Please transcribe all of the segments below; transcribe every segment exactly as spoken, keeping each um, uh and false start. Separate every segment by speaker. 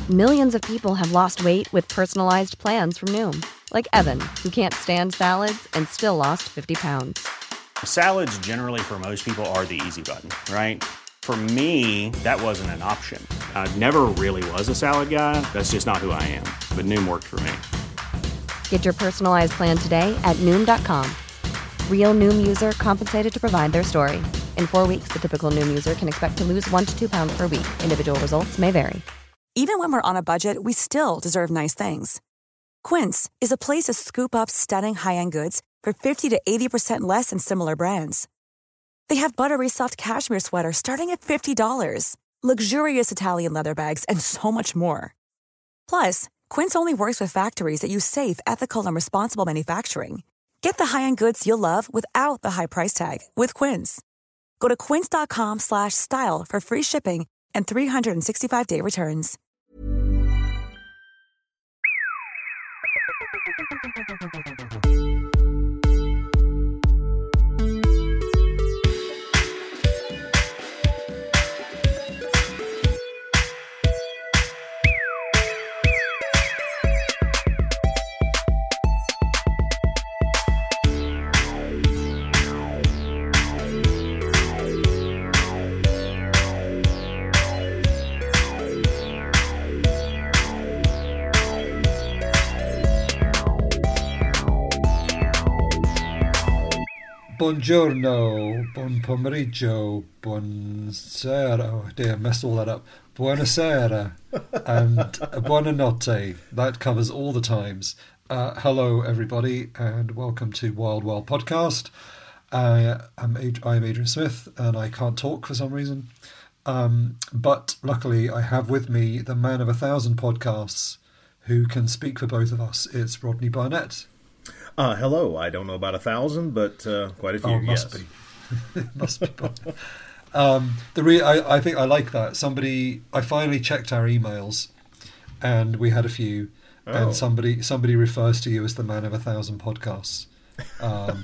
Speaker 1: Millions of people have lost weight with personalized plans from Noom. Like Evan, who can't stand salads and still lost fifty pounds.
Speaker 2: Salads generally for most people are the easy button, right? For me, that wasn't an option. I never really was a salad guy. That's just not who I am. But Noom worked for me.
Speaker 1: Get your personalized plan today at Noom dot com. Real Noom user compensated to provide their story. In four weeks, the typical Noom user can expect to lose one to two pounds per week. Individual results may vary.
Speaker 3: Even when we're on a budget, we still deserve nice things. Quince is a place to scoop up stunning high-end goods for fifty to eighty percent less than similar brands. They have buttery soft cashmere sweaters starting at fifty dollars, luxurious Italian leather bags, and so much more. Plus, Quince only works with factories that use safe, ethical, and responsible manufacturing. Get the high-end goods you'll love without the high price tag with Quince. Go to quince dot com slash style for free shipping and three sixty-five day returns.
Speaker 4: Buongiorno, buon pomeriggio, buonasera. Oh dear, I messed all that up. Buonasera and buonanotte. That covers all the times. Uh, hello, everybody, and welcome to Wild Wild Podcast. I am Ad- I'm Adrian Smith, and I can't talk for some reason. Um, but luckily, I have with me the man of a thousand podcasts who can speak for both of us. It's Rodney Barnett.
Speaker 5: Uh, hello. I don't know about a thousand, but uh, quite a few.
Speaker 4: Oh, must
Speaker 5: yes.
Speaker 4: be. It must be. um, the re- I, I think I like that. Somebody, I finally checked our emails, and we had a few.
Speaker 5: Oh.
Speaker 4: And somebody, somebody refers to you as the man of a thousand podcasts. Um,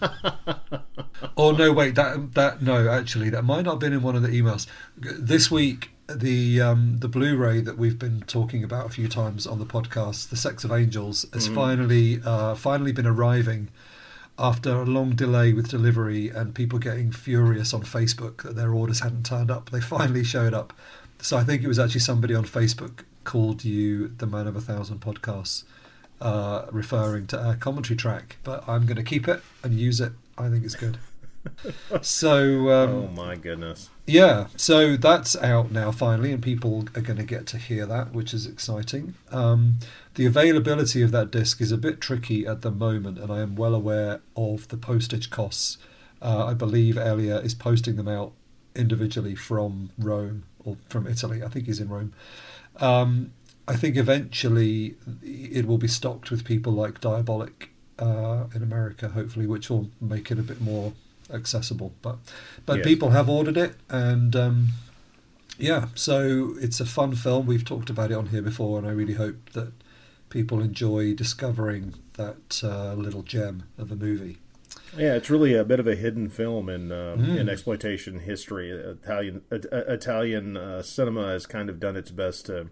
Speaker 4: oh no, wait. That that no, actually, that might not have been in one of the emails. This week, the um, the Blu-ray that we've been talking about a few times on the podcast, The Sex of Angels, has
Speaker 5: Mm.
Speaker 4: finally uh, finally been arriving after a long delay with delivery and people getting furious on Facebook that their orders hadn't turned up. They finally showed up. So I think it was actually somebody on Facebook called you the man of a thousand podcasts, uh, referring to our commentary track. But I'm going to keep it and use it. I think it's good. So um,
Speaker 5: oh my goodness.
Speaker 4: Yeah, so that's out now finally, and people are going to get to hear that, which is exciting. Um, the availability of that disc is a bit tricky at the moment, and I am well aware of the postage costs. Uh, I believe Elia is posting them out individually from Rome, or from Italy. I think he's in Rome. Um, I think eventually it will be stocked with people like Diabolic uh, in America, hopefully, which will make it a bit more accessible, but but
Speaker 5: Yes.
Speaker 4: people have ordered it, and um, yeah, so it's a fun film. We've talked about it on here before, and I really hope that people enjoy discovering that uh, little gem of a movie.
Speaker 5: Yeah, it's really a bit of a hidden film in uh,
Speaker 4: Mm.
Speaker 5: in exploitation history. Italian uh, Italian uh, cinema has kind of done its best to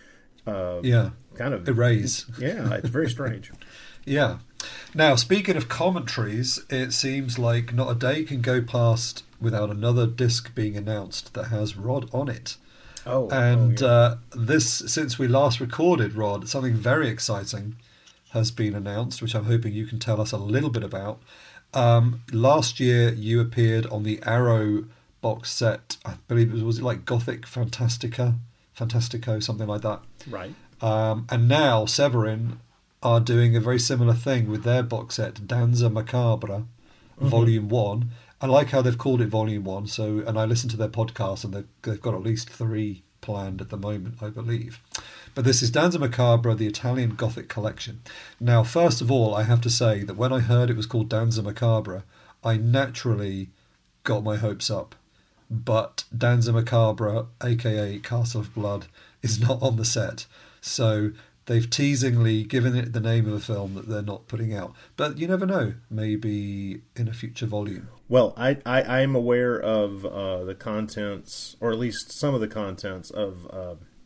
Speaker 5: uh,
Speaker 4: Yeah,
Speaker 5: kind of
Speaker 4: erase.
Speaker 5: Yeah, it's very strange.
Speaker 4: Yeah. Now, speaking of commentaries, it seems like not a day can go past without another disc being announced that has Rod on it.
Speaker 5: Oh,
Speaker 4: And
Speaker 5: oh, yeah.
Speaker 4: uh, this, since we last recorded, Rod, something very exciting has been announced, which I'm hoping you can tell us a little bit about. Um, last year, you appeared on the Arrow box set. I believe it was, was it like Gothic Fantastica, Fantastico, something like that.
Speaker 5: Right.
Speaker 4: Um, and now Severin are doing a very similar thing with their box set, Danza Macabra,
Speaker 5: Mm-hmm.
Speaker 4: Volume One. I like how they've called it Volume One. So, and I listened to their podcast, and they've, they've got at least three planned at the moment, I believe. But this is Danza Macabra, the Italian Gothic collection. Now, first of all, I have to say that when I heard it was called Danza Macabra, I naturally got my hopes up. But Danza Macabra, aka Castle of Blood, is not on the set. So they've teasingly given it the name of a film that they're not putting out. But you never know. Maybe in a future volume.
Speaker 5: Well, I, I, I'm aware of uh, the contents, or at least some of the contents of uh,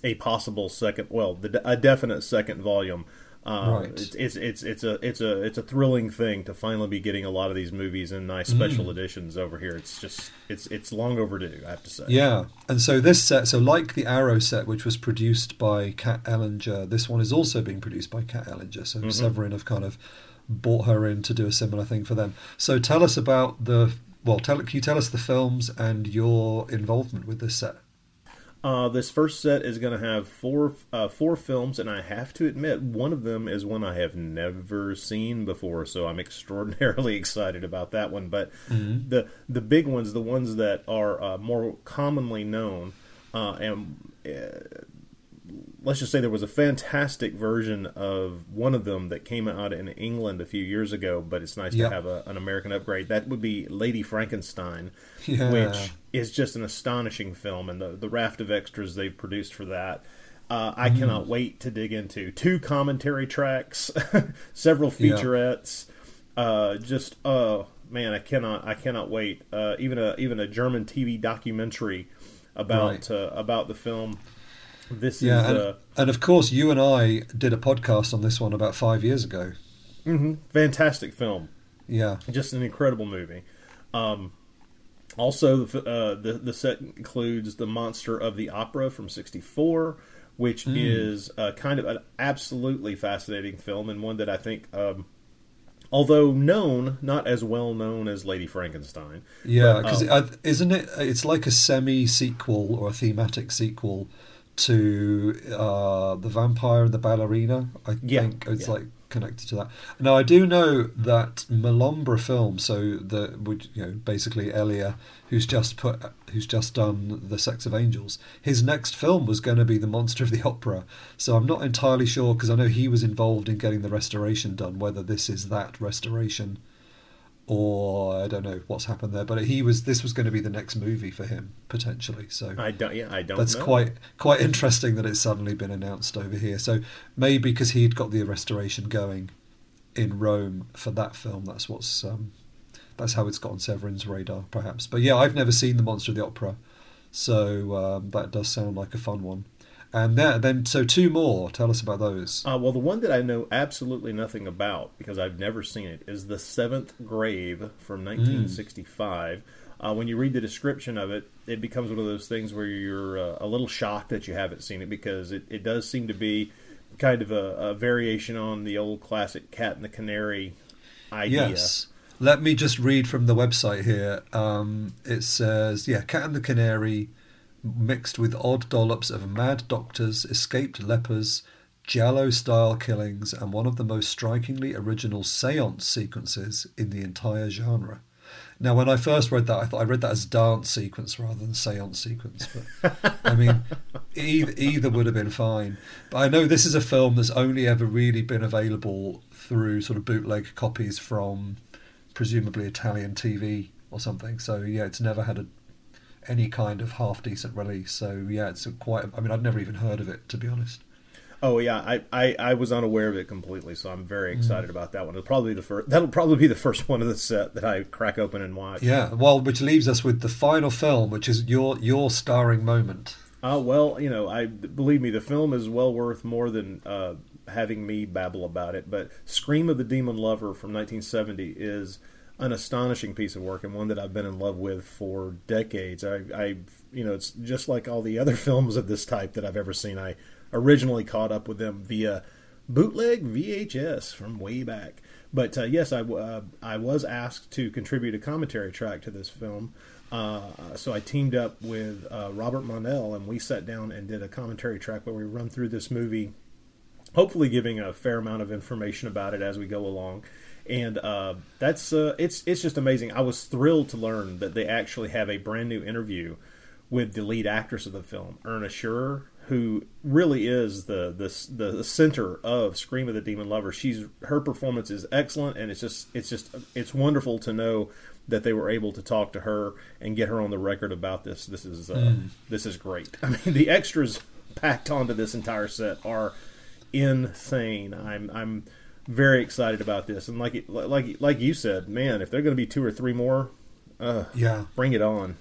Speaker 5: a possible second, well, the, a definite second volume. Uh,
Speaker 4: right.
Speaker 5: It's, it's it's it's a it's a it's a thrilling thing to finally be getting a lot of these movies in nice special mm. editions over here. It's just it's it's long overdue, I have to say.
Speaker 4: Yeah, and so this set, so like the Arrow set, which was produced by Kat Ellinger, this one is also being produced by Kat Ellinger. So mm-hmm. Severin have kind of brought her in to do a similar thing for them. So tell us about the well, tell can you tell us the films and your involvement with this set?
Speaker 5: Uh, this first set is going to have four uh, four films, and I have to admit, one of them is one I have never seen before, so I'm extraordinarily excited about that one. But mm-hmm. the the big ones, the ones that are uh, more commonly known, uh, and uh, let's just say there was a fantastic version of one of them that came out in England a few years ago, but it's nice yep. to have a, an American upgrade. That would be Lady Frankenstein, yeah. which is just an astonishing film, and the, the raft of extras they've produced for that. Uh, I mm. cannot wait to dig into. Two commentary tracks, several featurettes. Yeah. Uh, just, oh, man, I cannot I cannot wait. Uh, even a even a German T V documentary about right. uh, about the film. This
Speaker 4: yeah,
Speaker 5: is,
Speaker 4: and,
Speaker 5: uh,
Speaker 4: and of course, you and I did a podcast on this one about five years ago.
Speaker 5: Mm-hmm. Fantastic film.
Speaker 4: Yeah,
Speaker 5: just an incredible movie. Um, also, uh, the the set includes The Monster of the Opera from sixty-four, which mm. is uh, kind of an absolutely fascinating film, and one that I think, um, although known, not as well known as Lady Frankenstein.
Speaker 4: Yeah, because
Speaker 5: um,
Speaker 4: it, isn't it? It's like a semi-sequel or a thematic sequel to uh, The Vampire and the Ballerina. I
Speaker 5: yeah,
Speaker 4: think it's
Speaker 5: yeah.
Speaker 4: like connected to that. Now I do know that Melombra film, so the you know basically Elia, who's just put who's just done The Sex of Angels, his next film was going to be The Monster of the Opera. So I'm not entirely sure, because I know he was involved in getting the restoration done, whether this is that restoration or I don't know what's happened there, but he was. This was going to be the next movie for him potentially. So
Speaker 5: I don't. Yeah, I don't.
Speaker 4: That's
Speaker 5: know.
Speaker 4: quite quite interesting that it's suddenly been announced over here. So maybe because he'd got the restoration going in Rome for that film, that's what's um, that's how it's got on Severin's radar, perhaps. But yeah, I've never seen The Monster of the Opera, so um, that does sound like a fun one. And there, then, so two more. Tell us about those.
Speaker 5: Uh, well, the one that I know absolutely nothing about, because I've never seen it, is The Seventh Grave from nineteen sixty-five. Mm. Uh, when you read the description of it, it becomes one of those things where you're uh, a little shocked that you haven't seen it, because it, it does seem to be kind of a, a variation on the old classic Cat and the Canary idea.
Speaker 4: Yes. Let me just read from the website here. Um, it says, yeah, Cat and the Canary, mixed with odd dollops of mad doctors, escaped lepers, giallo-style killings, and one of the most strikingly original seance sequences in the entire genre. Now, when I first read that, I thought I read that as dance sequence rather than seance sequence. But I mean, either, either would have been fine. But I know this is a film that's only ever really been available through sort of bootleg copies from presumably Italian T V or something. So yeah, it's never had a any kind of half decent release. So yeah, it's a quite. I mean, I'd never even heard of it, to be honest.
Speaker 5: Oh yeah, I, I, I was unaware of it completely, so I'm very excited mm. about that one. It'll probably be the first. That'll probably be the first one of the set that I crack open and watch.
Speaker 4: Yeah, well, which leaves us with the final film, which is your your starring moment.
Speaker 5: Uh, well, you know, I believe me, the film is well worth more than uh, having me babble about it. But Scream of the Demon Lover from nineteen seventy is an astonishing piece of work, and one that I've been in love with for decades. I, I, you know, it's just like all the other films of this type that I've ever seen. I originally caught up with them via bootleg V H S from way back. But uh, yes, I, uh, I was asked to contribute a commentary track to this film. Uh, so I teamed up with uh, Robert Monell, and we sat down and did a commentary track where we run through this movie, hopefully giving a fair amount of information about it as we go along. And uh, that's uh, it's it's just amazing. I was thrilled to learn that they actually have a brand new interview with the lead actress of the film, Erna Schurer, who really is the the the center of Scream of the Demon Lover. She's her performance is excellent, and it's just it's just it's wonderful to know that they were able to talk to her and get her on the record about this. This is uh, mm. this is great. I mean, the extras packed onto this entire set are insane. I'm I'm very excited about this, and like it, like like you said, man, if there are going to be two or three more, uh,
Speaker 4: yeah,
Speaker 5: bring it on.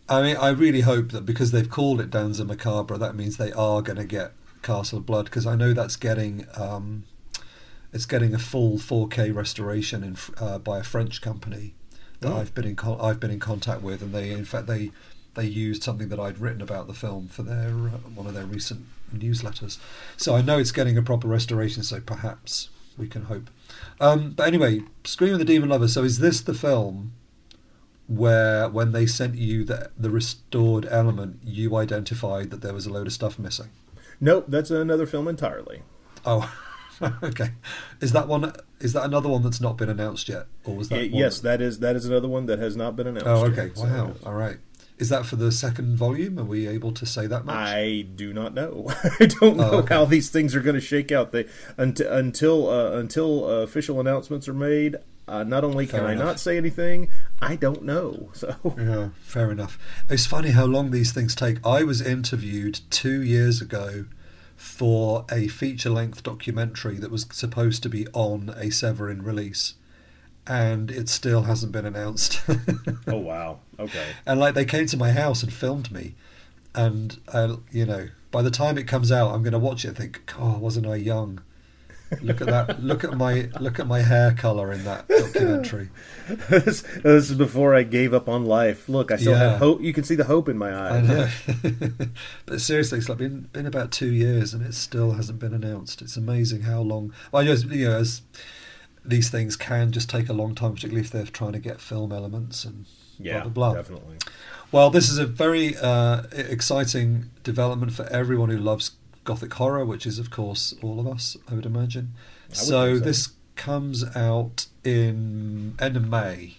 Speaker 4: I mean, I really hope that because they've called it Danza Macabre, that means they are going to get Castle of Blood, because I know that's getting um, it's getting a full four K restoration in, uh, by a French company that oh. I've been in con- I've been in contact with, and they in fact they they used something that I'd written about the film for their uh, one of their recent newsletters. So I know it's getting a proper restoration. So perhaps we can hope. Um, but anyway, Scream of the Demon Lover. So is this the film where, when they sent you the the restored element, you identified that there was a load of stuff missing?
Speaker 5: Nope, that's another film entirely.
Speaker 4: Oh, okay. Is that one? Is that another one that's not been announced yet, or was that?
Speaker 5: It, yes, that is that is another one that has not been announced.
Speaker 4: Oh, okay.
Speaker 5: Yet,
Speaker 4: wow.
Speaker 5: So.
Speaker 4: All right. Is that for the second volume? Are we able to say that much?
Speaker 5: I do not know. I don't know
Speaker 4: oh, okay.
Speaker 5: how these things are going to shake out. They until until uh, until uh, official announcements are made. Uh, not only can fair I enough. not say anything, I don't know. So
Speaker 4: yeah, fair enough. It's funny how long these things take. I was interviewed two years ago for a feature-length documentary that was supposed to be on a Severin release, and it still hasn't been announced.
Speaker 5: Oh wow! Okay.
Speaker 4: And like they came to my house and filmed me, and uh, you know, by the time it comes out, I'm going to watch it and think, "God, wasn't I young? Look at that! Look at my look at my hair color in that documentary."
Speaker 5: this, this is before I gave up on life. Look, I still yeah. have hope. You can see the hope in my eyes.
Speaker 4: I know. But seriously, it's like been been about two years and it still hasn't been announced. It's amazing how long. Well, just, you know, as these things can just take a long time, particularly if they're trying to get film elements and
Speaker 5: yeah,
Speaker 4: blah blah blah.
Speaker 5: Definitely.
Speaker 4: Well, this is a very uh, exciting development for everyone who loves Gothic horror, which is, of course, all of us, I would imagine. I would so, so this comes out in end of May.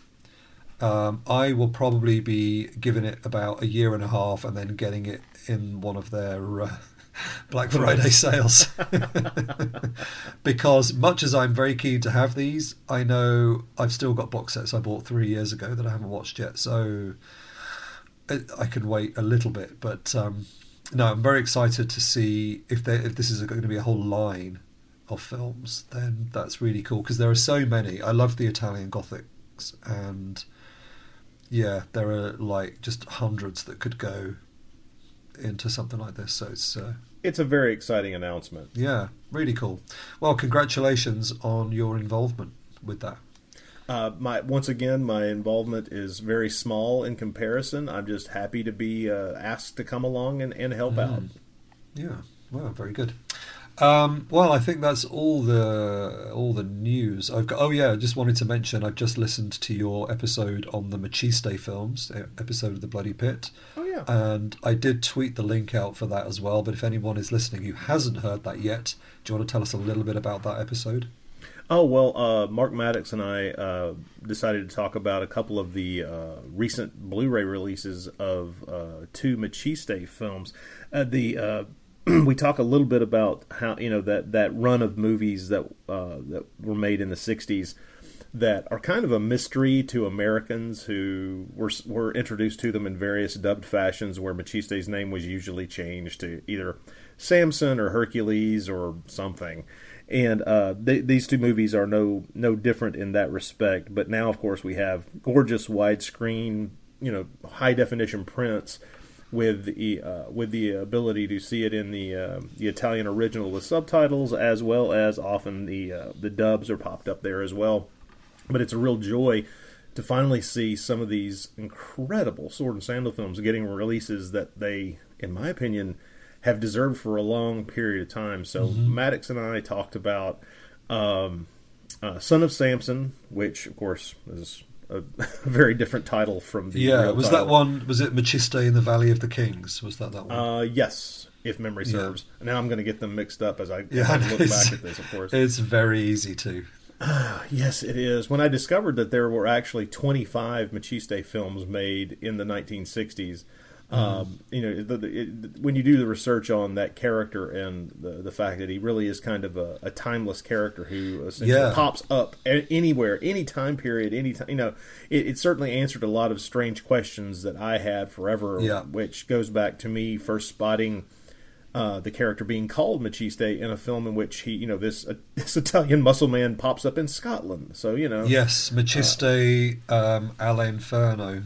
Speaker 4: Um, I will probably be giving it about a year and a half and then getting it in one of their uh, Black Friday sales. Because much as I'm very keen to have these, I know I've still got box sets I bought three years ago that I haven't watched yet, so it, I can wait a little bit. But um, no, I'm very excited to see if there, if this is going to be a whole line of films. Then that's really cool because there are so many. I love the Italian Gothics, and yeah, there are like just hundreds that could go into something like this. So it's uh,
Speaker 5: it's a very exciting announcement.
Speaker 4: Yeah, really cool. Well, congratulations on your involvement with that.
Speaker 5: Uh, my once again, my involvement is very small in comparison. I'm just happy to be uh, asked to come along and, and help mm. out.
Speaker 4: Yeah, well, very good. Um, well, I think that's all the all the news I've got. Oh yeah, I just wanted to mention I've just listened to your episode on the Maciste films, episode of The Bloody Pit.
Speaker 5: Oh yeah,
Speaker 4: and I did tweet the link out for that as well. But if anyone is listening who hasn't heard that yet, do you want to tell us a little bit about that episode?
Speaker 5: Oh, well, uh, Mark Maddox and I uh, decided to talk about a couple of the uh, recent Blu-ray releases of uh, two Maciste films. Uh, the uh, we talk a little bit about how, you know, that, that run of movies that uh, that were made in the sixties that are kind of a mystery to Americans who were were introduced to them in various dubbed fashions, where Machiste's name was usually changed to either Samson or Hercules or something. And uh, they, these two movies are no no different in that respect. But now, of course, we have gorgeous widescreen, you know, high definition prints with the uh, with the ability to see it in the uh, the Italian original with subtitles, as well as often the uh, the dubs are popped up there as well. But it's a real joy to finally see some of these incredible Sword and Sandal films getting releases that they, in my opinion, have deserved for a long period of time. So mm-hmm. Maddox and I talked about um, uh, Son of Samson, which, of course, is a very different title from the
Speaker 4: yeah.
Speaker 5: real
Speaker 4: Was
Speaker 5: title.
Speaker 4: that one? Was it Maciste in the Valley of the Kings? Was that that one?
Speaker 5: Uh, yes, if memory serves. Yeah. Now I'm going to get them mixed up as I,
Speaker 4: yeah,
Speaker 5: as I look back at this. Of course,
Speaker 4: it's very easy to.
Speaker 5: Uh, yes, it is. When I discovered that there were actually twenty-five Maciste films made in the nineteen sixties. Um, you know, the, the, it, when you do the research on that character and the the fact that he really is kind of a, a timeless character who essentially
Speaker 4: yeah.
Speaker 5: pops up a, anywhere, any time period, any time, you know, it, it certainly answered a lot of strange questions that I had forever,
Speaker 4: yeah.
Speaker 5: which goes back to me first spotting uh, the character being called Maciste in a film in which he, you know, this uh, this Italian muscle man pops up in Scotland. So, you know,
Speaker 4: yes, Maciste, uh, um, All'Inferno.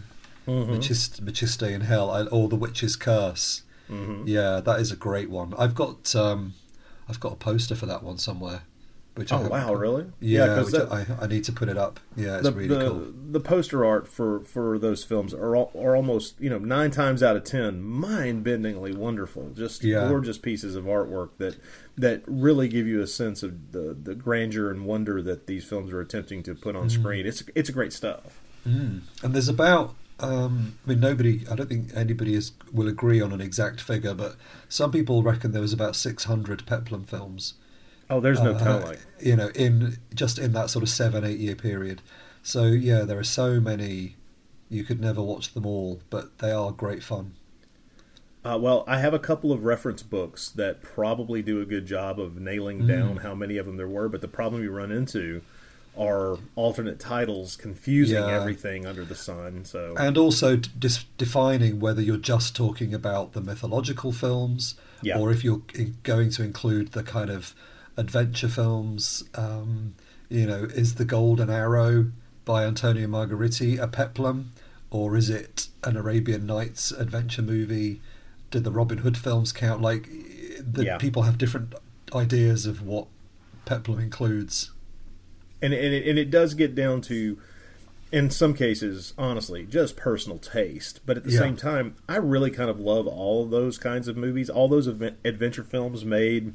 Speaker 4: mm-hmm. Machiste, Machiste in Hell, or The Witch's Curse. Mm-hmm. Yeah, that is a great one. I've got um, I've got a poster for that one somewhere. Which
Speaker 5: oh wow, really?
Speaker 4: Yeah, yeah which that, I, I need to put it up. Yeah, it's
Speaker 5: the,
Speaker 4: really
Speaker 5: the,
Speaker 4: cool.
Speaker 5: The poster art for, for those films are all, are almost, you know, nine times out of ten mind-bendingly wonderful. Just yeah. gorgeous pieces of artwork that that really give you a sense of the, the grandeur and wonder that these films are attempting to put on mm. screen. It's it's great stuff.
Speaker 4: Mm. And there's about, um, I mean, nobody, I don't think anybody is, will agree on an exact figure, but some people reckon there was about six hundred Peplum films.
Speaker 5: Oh, there's no
Speaker 4: uh,
Speaker 5: telling.
Speaker 4: You know, in just in that sort of seven, eight year period. So yeah, there are so many. You could never watch them all, but they are great fun.
Speaker 5: Uh, well, I have a couple of reference books that probably do a good job of nailing mm. down how many of them there were. But the problem you run into are alternate titles confusing yeah. everything under the sun. So
Speaker 4: and also dis- defining whether you're just talking about the mythological films, yeah. or if you're going to include the kind of adventure films. Um, you know, is The Golden Arrow by Antonio Margheriti a Peplum, or is it an Arabian Nights adventure movie? Did the Robin Hood films count? Like, the yeah. people have different ideas of what Peplum includes,
Speaker 5: and and it, and it does get down to, in some cases, honestly, just personal taste. But at the yeah. same time, I really kind of love all of those kinds of movies, all those adventure films made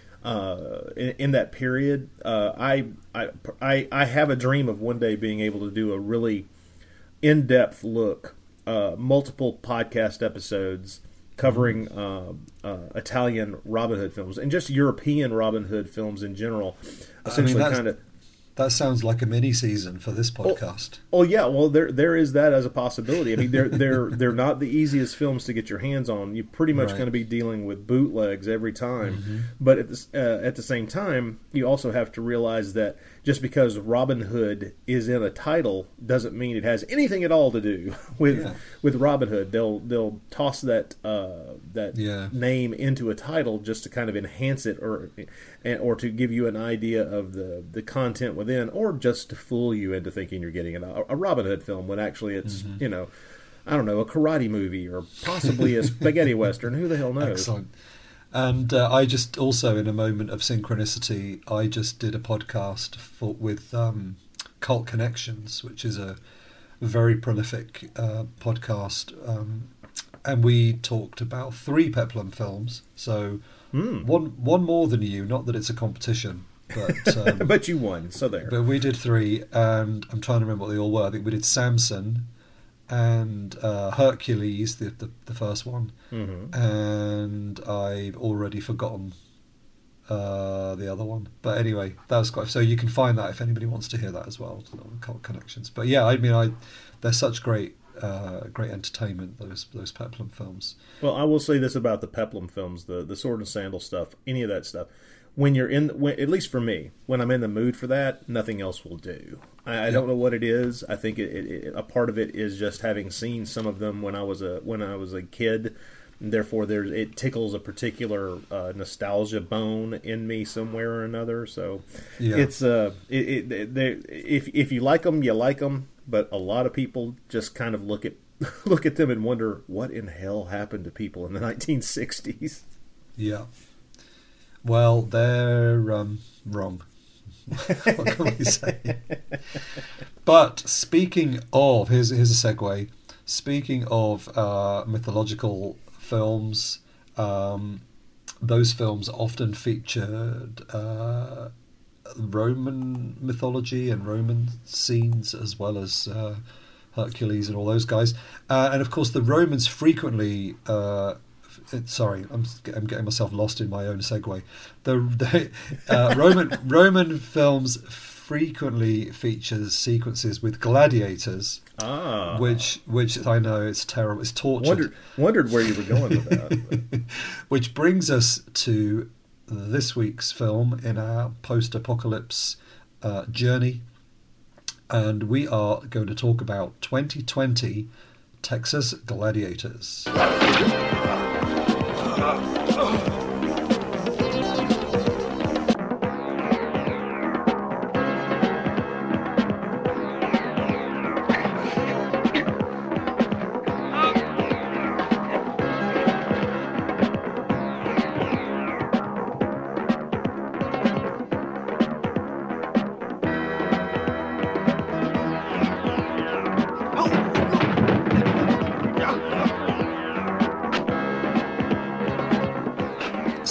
Speaker 5: Uh, in, in that period. uh, I, I I have a dream of one day being able to do a really in-depth look, uh, multiple podcast episodes covering uh, uh, Italian Robin Hood films and just European Robin Hood films in general. Essentially,
Speaker 4: I mean,
Speaker 5: kind of.
Speaker 4: That sounds like a mini season for this podcast.
Speaker 5: Oh, oh yeah, well there there is that as a possibility. I mean, they're they're they're not the easiest films to get your hands on. You're pretty much right. going to be dealing with bootlegs every time. Mm-hmm. But at the, uh, at the same time, you also have to realize that just because Robin Hood is in a title doesn't mean it has anything at all to do with yeah. with Robin Hood. They'll they'll toss that uh, that yeah. name into a title just to kind of enhance it, or or to give you an idea of the the content within, or just to fool you into thinking you're getting a, a Robin Hood film when actually it's mm-hmm. you know, I don't know, a karate movie or possibly a spaghetti western. Who the hell knows?
Speaker 4: Excellent. And uh, I just also, in a moment of synchronicity, I just did a podcast for, with um, Cult Connections, which is a very prolific uh, podcast, um, and we talked about three Peplum films. So mm. one one more than you. Not that it's a competition, but um,
Speaker 5: but you won. So there.
Speaker 4: But we did three, and I'm trying to remember what they all were. I think we did Samson and uh, Hercules, the, the the first one, mm-hmm. and I've already forgotten uh, the other one. But anyway, that was quite. So you can find that if anybody wants to hear that as well on Cult Connections. But yeah, I mean, I they're such great uh, great entertainment, those those Peplum films.
Speaker 5: Well, I will say this about the Peplum films, the the Sword and Sandal stuff, any of that stuff. When you're in, when, at least for me, when I'm in the mood for that, nothing else will do. I, I yep. don't know what it is. I think it, it, it, a part of it is just having seen some of them when I was a when I was a kid, and therefore there's it tickles a particular uh, nostalgia bone in me somewhere or another. So yeah. it's uh, it, it, if if you like them, you like them. But a lot of people just kind of look at look at them and wonder what in hell happened to people in the nineteen sixties.
Speaker 4: Yeah. Well, they're um, wrong. What can we say? But speaking of, here's here's a segue. Speaking of uh, mythological films, um, those films often featured uh, Roman mythology and Roman scenes, as well as uh, Hercules and all those guys. Uh, and of course, the Romans frequently. Uh, Sorry, I'm I'm getting myself lost in my own segue. The, the uh, Roman Roman films frequently features sequences with gladiators, ah. which which I know it's terrible, it's torture.
Speaker 5: Wondered, wondered where you were going with that.
Speaker 4: Which brings us to this week's film in our post-apocalypse uh, journey, and we are going to talk about twenty twenty Texas Gladiators.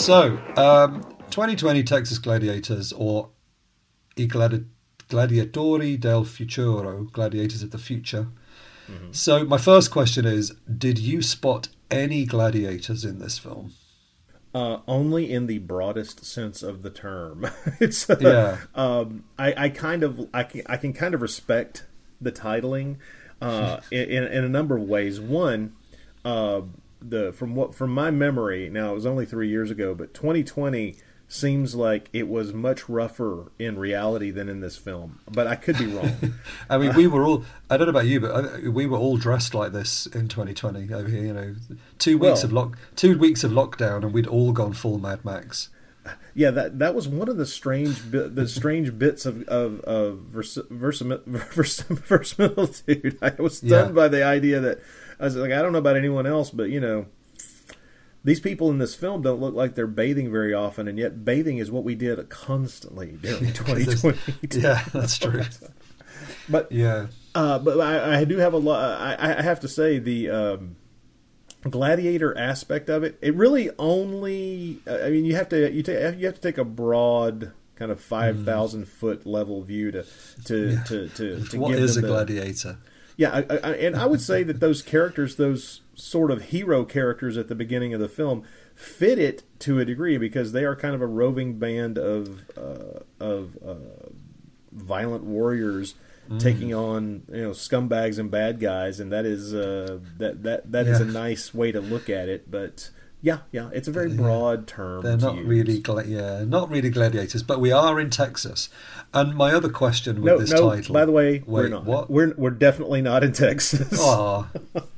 Speaker 4: So, um, twenty twenty Texas Gladiators, or I Gladi- Gladiatori del Futuro, Gladiators of the Future. Mm-hmm. So, my first question is, did you spot any gladiators in this film?
Speaker 5: Uh, only in the broadest sense of the term. it's uh,
Speaker 4: yeah.
Speaker 5: Um, I, I kind of I can I can kind of respect the titling uh, in in a number of ways. One, uh, the from what from my memory, now it was only three years ago, but twenty twenty seems like it was much rougher in reality than in this film. But I could be wrong.
Speaker 4: I mean, we were all, I don't know about you, but we were all dressed like this in twenty twenty over here, you know. Two weeks well, of lock, two weeks of lockdown, and we'd all gone full Mad Max.
Speaker 5: Yeah, that that was one of the strange the strange bits of of, of vers, verisimilitude. I was stunned yeah. by the idea that I was like, I don't know about anyone else, but you know, these people in this film don't look like they're bathing very often, and yet bathing is what we did constantly during twenty twenty.
Speaker 4: Yeah, that's true.
Speaker 5: But
Speaker 4: yeah,
Speaker 5: uh, but I, I do have a lot. I, I have to say the um, gladiator aspect of it. It really only. I mean, you have to you take you have to take a broad kind of five thousand mm. foot level view to to
Speaker 4: yeah.
Speaker 5: to, to, to
Speaker 4: what
Speaker 5: give
Speaker 4: is a
Speaker 5: them
Speaker 4: gladiator?
Speaker 5: The, yeah, I, I, and I would say that those characters, those sort of hero characters at the beginning of the film, fit it to a degree because they are kind of a roving band of uh, of uh, violent warriors mm. taking on you know scumbags and bad guys, and that is uh, that that that yeah. is a nice way to look at it. But yeah, yeah, it's a very broad yeah. term.
Speaker 4: They're not
Speaker 5: use.
Speaker 4: really, gla- yeah, not really gladiators, but we are in Texas. And my other question with
Speaker 5: no,
Speaker 4: this
Speaker 5: no,
Speaker 4: title,
Speaker 5: by the way,
Speaker 4: wait,
Speaker 5: we're not.
Speaker 4: What?
Speaker 5: We're we're definitely not in Texas.
Speaker 4: Oh.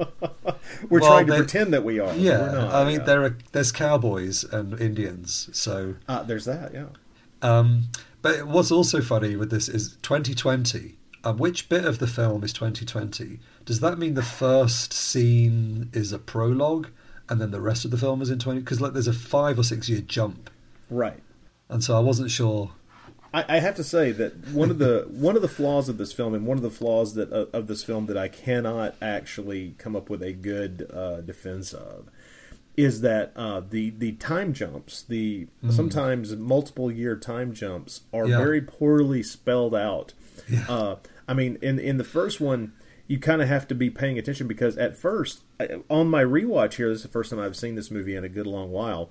Speaker 5: We're
Speaker 4: well,
Speaker 5: trying to pretend that we are.
Speaker 4: Yeah,
Speaker 5: we're not,
Speaker 4: I mean
Speaker 5: yeah.
Speaker 4: there are there's cowboys and Indians, so
Speaker 5: uh, there's that. Yeah.
Speaker 4: Um, but what's also funny with this is twenty twenty. Um, which bit of the film is twenty twenty? Does that mean the first scene is a prologue, and then the rest of the film is in twenty? Because like there's a five or six year jump,
Speaker 5: right?
Speaker 4: And so I wasn't sure.
Speaker 5: I, I have to say that one of the one of the flaws of this film, and one of the flaws that uh, of this film that I cannot actually come up with a good uh, defense of, is that uh, the the time jumps, the mm. sometimes multiple year time jumps, are
Speaker 4: yeah.
Speaker 5: very poorly spelled out.
Speaker 4: Yeah.
Speaker 5: Uh, I mean, in in the first one, you kind of have to be paying attention because at first, on my rewatch here, this is the first time I've seen this movie in a good long while.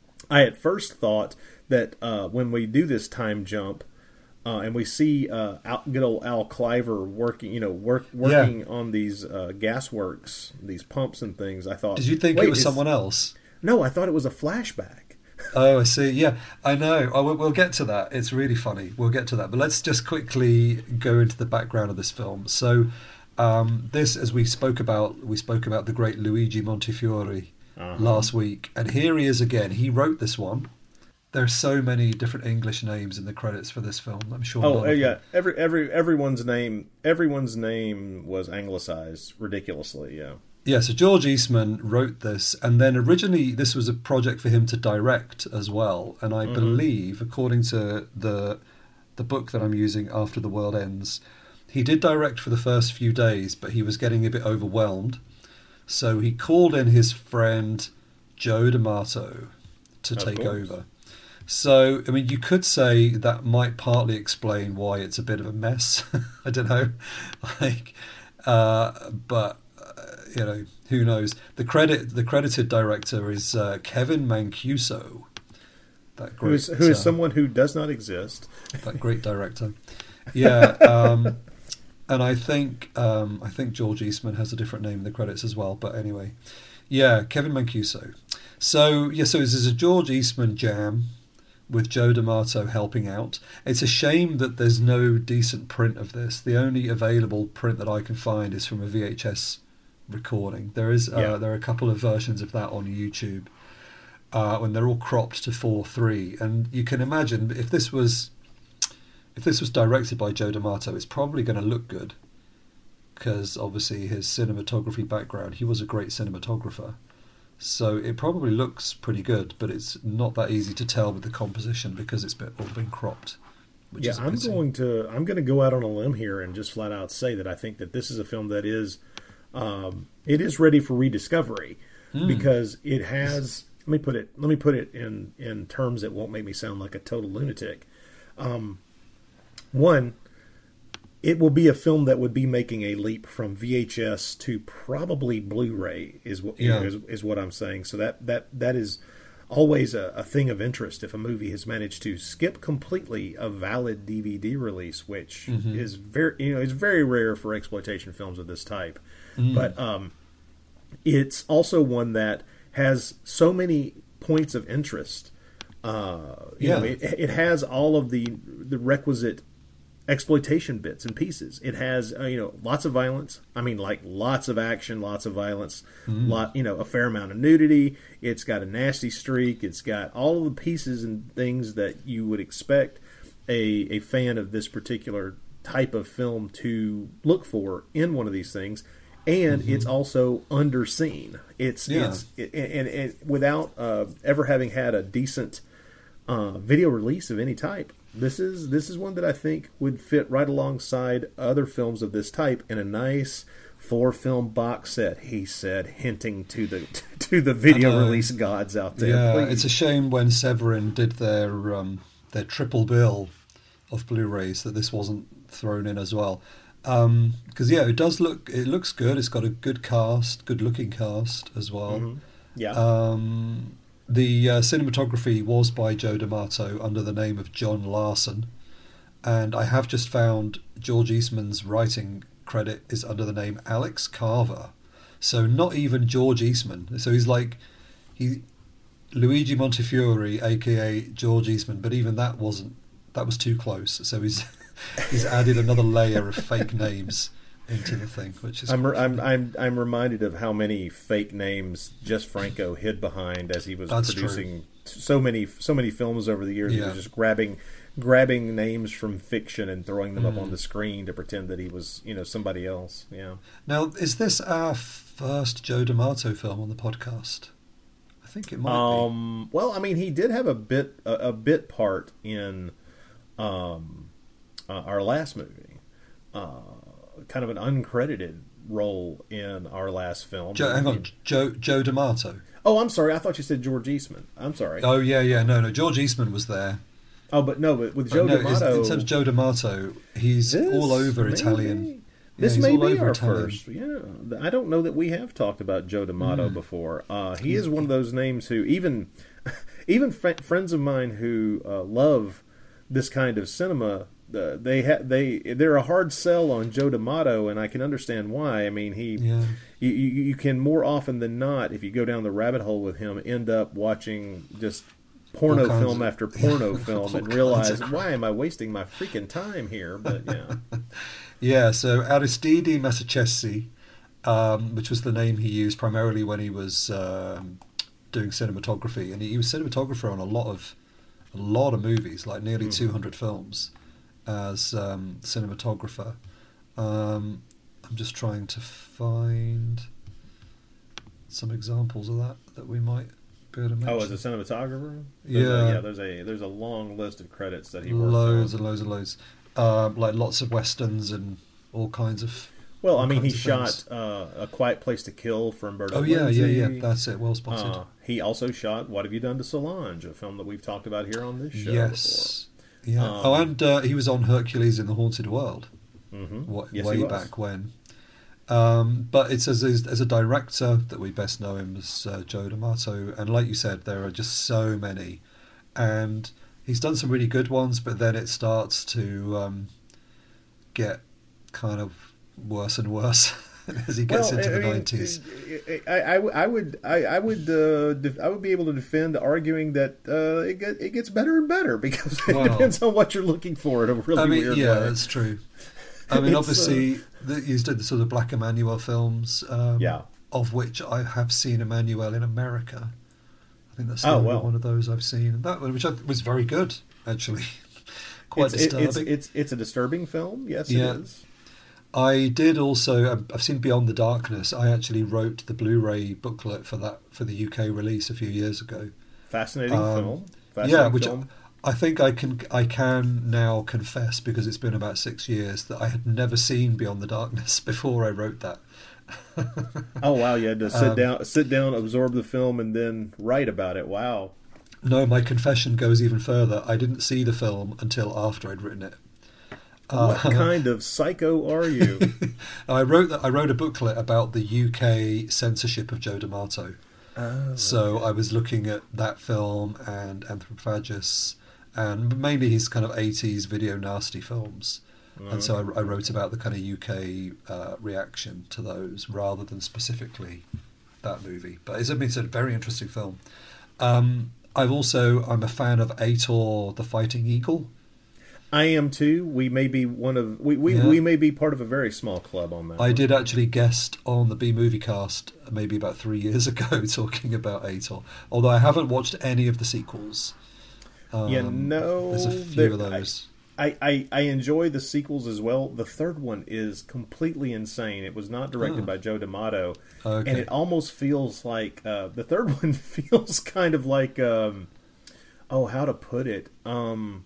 Speaker 5: I at first thought that uh, when we do this time jump, uh, and we see uh, Al, good old Al Cliver working, you know, work working yeah. on these uh, gas works, these pumps and things, I thought.
Speaker 4: Did you think it was someone else?
Speaker 5: No, I thought it was a flashback.
Speaker 4: Oh, I see. Yeah, I know. Oh, we'll get to that. It's really funny. We'll get to that. But let's just quickly go into the background of this film. So, um, this, as we spoke about, we spoke about the great Luigi Montefiore uh-huh. last week, and here he is again. He wrote this one. There are so many different English names in the credits for this film. I'm sure.
Speaker 5: Oh, yeah. Every every everyone's name everyone's name was anglicized ridiculously. Yeah.
Speaker 4: Yeah, so George Eastman wrote this, and then originally this was a project for him to direct as well. And I mm-hmm. believe, according to the the book that I'm using, After the World Ends, he did direct for the first few days, but he was getting a bit overwhelmed. So he called in his friend Joe D'Amato to
Speaker 5: of
Speaker 4: take
Speaker 5: course.
Speaker 4: over. So, I mean, you could say that might partly explain why it's a bit of a mess. I don't know. like, uh, but... You know, who knows? The credit, the credited director is uh, Kevin Mancuso. That great,
Speaker 5: who is, who is
Speaker 4: uh,
Speaker 5: someone who does not exist.
Speaker 4: That great director. Yeah, um, and I think um, I think George Eastman has a different name in the credits as well. But anyway, yeah, Kevin Mancuso. So yeah, so this is a George Eastman jam with Joe D'Amato helping out. It's a shame that there's no decent print of this. The only available print that I can find is from a V H S recording. There is uh,
Speaker 5: yeah.
Speaker 4: there are a couple of versions of that on YouTube uh, when they're all cropped to four three, and you can imagine if this was if this was directed by Joe D'Amato, it's probably going to look good because obviously his cinematography background, he was a great cinematographer, so it probably looks pretty good, but it's not that easy to tell with the composition because it's been, all been cropped. Which
Speaker 5: yeah,
Speaker 4: is
Speaker 5: I'm going to I'm going to go out on a limb here and just flat out say that I think that this is a film that is Um, it is ready for rediscovery mm. because it has let me put it let me put it in in terms that won't make me sound like a total lunatic. Um, one, it will be a film that would be making a leap from V H S to probably Blu-ray is what you
Speaker 4: Yeah.
Speaker 5: know, is, is what I'm saying. So that that that is always a, a thing of interest if a movie has managed to skip completely a valid D V D release, which
Speaker 4: Mm-hmm.
Speaker 5: is very you know is very rare for exploitation films of this type.
Speaker 4: Mm.
Speaker 5: But um, it's also one that has so many points of interest. Uh, you
Speaker 4: Yeah.
Speaker 5: know, it, it has all of the the requisite exploitation bits and pieces. It has uh, you know lots of violence. I mean, like lots of action, lots of violence,
Speaker 4: Mm.
Speaker 5: lot you know a fair amount of nudity. It's got a nasty streak. It's got all of the pieces and things that you would expect a a fan of this particular type of film to look for in one of these things. And
Speaker 4: Mm-hmm.
Speaker 5: it's also underseen. It's
Speaker 4: Yeah.
Speaker 5: it's it, and, and without uh, ever having had a decent uh, video release of any type, this is this is one that I think would fit right alongside other films of this type in a nice four film box set. He said, hinting to the to the video
Speaker 4: I know.
Speaker 5: release gods out there.
Speaker 4: Yeah,
Speaker 5: Please.
Speaker 4: it's a shame when Severin did their um, their triple bill of Blu-rays that this wasn't thrown in as well. Because yeah, it does look it looks good. It's got a good cast, good looking cast as well.
Speaker 5: Mhm. Yeah.
Speaker 4: Um, the uh, cinematography was by Joe D'Amato under the name of John Larson, and I have just found George Eastman's writing credit is under the name Alex Carver. So not even George Eastman. So he's like he Luigi Montefiore, aka George Eastman, but even that wasn't that was too close. So he's he's added another layer of fake names into the thing, which is
Speaker 5: I'm, I'm I'm I'm reminded of how many fake names Jess Franco hid behind as he was
Speaker 4: That's
Speaker 5: producing so many so many films over the years. He
Speaker 4: Yeah.
Speaker 5: was just grabbing grabbing names from fiction and throwing them
Speaker 4: Mm.
Speaker 5: up on the screen to pretend that he was you know somebody else. Yeah.
Speaker 4: Now, is this our first Joe D'Amato film on the podcast? I think it might
Speaker 5: Um. Well, I mean, he did have a bit a, a bit part in um uh, our last movie. Uh, kind of an uncredited role in our last film.
Speaker 4: be. Joe, hang on, Joe Joe D'Amato.
Speaker 5: Oh, I'm sorry. I thought you said George Eastman. I'm sorry.
Speaker 4: Oh yeah, yeah, no, no. George Eastman was there.
Speaker 5: Oh, but no, but with
Speaker 4: But
Speaker 5: Joe
Speaker 4: no, it's-
Speaker 5: D'Amato,
Speaker 4: in terms of Joe D'Amato, he's
Speaker 5: this
Speaker 4: all over
Speaker 5: may
Speaker 4: Italian.
Speaker 5: be-
Speaker 4: Yeah,
Speaker 5: This
Speaker 4: he's
Speaker 5: may
Speaker 4: all
Speaker 5: be
Speaker 4: over
Speaker 5: our
Speaker 4: Italian.
Speaker 5: first. Yeah, I don't know that we have talked about Joe D'Amato
Speaker 4: Mm.
Speaker 5: before. Uh, he is one of those names who even even fr- friends of mine who uh, love this kind of cinema. Uh, they ha- they they're a hard sell on Joe D'Amato, and I can understand why. I mean, he
Speaker 4: Yeah.
Speaker 5: you, you you can more often than not, if you go down the rabbit hole with him, end up watching just porno
Speaker 4: All kinds
Speaker 5: film
Speaker 4: of-
Speaker 5: after porno film
Speaker 4: all
Speaker 5: and
Speaker 4: kinds
Speaker 5: realize,
Speaker 4: of crap.
Speaker 5: why am I wasting my freaking time here? But yeah.
Speaker 4: Yeah, so Aristide Massachesi, um, which was the name he used primarily when he was um, doing cinematography, and he, he was cinematographer on a lot of a lot of movies, like nearly
Speaker 5: Mhm.
Speaker 4: two hundred films as um, cinematographer. Um, I'm just trying to find some examples of that that we might be able to mention.
Speaker 5: Oh, as a cinematographer? There's
Speaker 4: Yeah.
Speaker 5: a, yeah. There's a there's a long list of credits that he worked
Speaker 4: loads
Speaker 5: on.
Speaker 4: and loads and loads, um, like lots of westerns and all kinds of.
Speaker 5: Well, I
Speaker 4: all
Speaker 5: mean, he
Speaker 4: kinds of
Speaker 5: shot
Speaker 4: things.
Speaker 5: uh, A Quiet Place to Kill for Umberto
Speaker 4: Oh yeah, yeah,
Speaker 5: Lenzi.
Speaker 4: yeah. That's it. Well spotted.
Speaker 5: Uh, he also shot What Have You Done to Solange, a film that we've talked about here on this show
Speaker 4: Yes. Yeah.
Speaker 5: Um,
Speaker 4: oh, and uh, he was on Hercules in the Haunted World
Speaker 5: before. Mm-hmm.
Speaker 4: wa-
Speaker 5: Yes,
Speaker 4: way
Speaker 5: he was.
Speaker 4: back when. Um, but it's as as a director that we best know him as uh, Joe D'Amato, and like you said, there are just so many, and he's done some really good ones, but then it starts to um, get kind of worse and worse as he gets
Speaker 5: Well,
Speaker 4: into
Speaker 5: I
Speaker 4: the
Speaker 5: mean,
Speaker 4: nineties.
Speaker 5: I, I, I would I, I would uh, def- I would be able to defend arguing that uh, it get, it gets better and better because it
Speaker 4: Wow.
Speaker 5: depends on what you're looking for in a really
Speaker 4: I mean,
Speaker 5: weird
Speaker 4: yeah,
Speaker 5: way.
Speaker 4: that's true. I mean,
Speaker 5: It's,
Speaker 4: obviously, the, he's did the sort of Black Emmanuel films, um,
Speaker 5: Yeah.
Speaker 4: of which I have seen Emmanuel in America. I think that's the
Speaker 5: Oh,
Speaker 4: only
Speaker 5: well.
Speaker 4: one of those I've seen, and that one, which I, was very good, actually. Quite
Speaker 5: it's, it-
Speaker 4: disturbing.
Speaker 5: it's, it's it's a disturbing film. Yes,
Speaker 4: Yeah.
Speaker 5: it is.
Speaker 4: I did also. I've- I've seen Beyond the Darkness. I actually wrote the Blu-ray booklet for that for the U K release a few years ago.
Speaker 5: Fascinating
Speaker 4: Um,
Speaker 5: film. Fascinating
Speaker 4: yeah, which
Speaker 5: film.
Speaker 4: I think I can I can now confess, because it's been about six years, that I had never seen Beyond the Darkness before I wrote that,
Speaker 5: Oh wow, you had to sit
Speaker 4: Um,
Speaker 5: down, sit down, absorb the film, and then write about it. Wow.
Speaker 4: No, my confession goes even further. I didn't see the film until after I'd written it.
Speaker 5: What
Speaker 4: Uh,
Speaker 5: kind of psycho are you?
Speaker 4: I wrote that I wrote a booklet about the U K censorship of Joe D'Amato.
Speaker 5: Oh,
Speaker 4: So I was looking at that film and Anthropophagus, and mainly his kind of eighties video nasty films. And so I, I wrote about the kind of U K uh, reaction to those rather than specifically that movie. But it's, it's a very interesting film. Um, I've also I'm a fan of Ator the Fighting Eagle.
Speaker 5: I am too. We may be one of we we,
Speaker 4: Yeah.
Speaker 5: we may be part of a very small club on that.
Speaker 4: I
Speaker 5: one.
Speaker 4: did actually guest on the B Movie Cast maybe about three years ago talking about Ator, although I haven't watched any of the sequels. Um,
Speaker 5: Yeah, no,
Speaker 4: there's a few
Speaker 5: there-
Speaker 4: of those.
Speaker 5: I, I, I enjoy the sequels as well. The third one is completely insane. It was not directed
Speaker 4: Oh.
Speaker 5: by Joe D'Amato,
Speaker 4: Okay.
Speaker 5: and it almost feels like uh, the third one feels kind of like um, oh, how to put it? Um,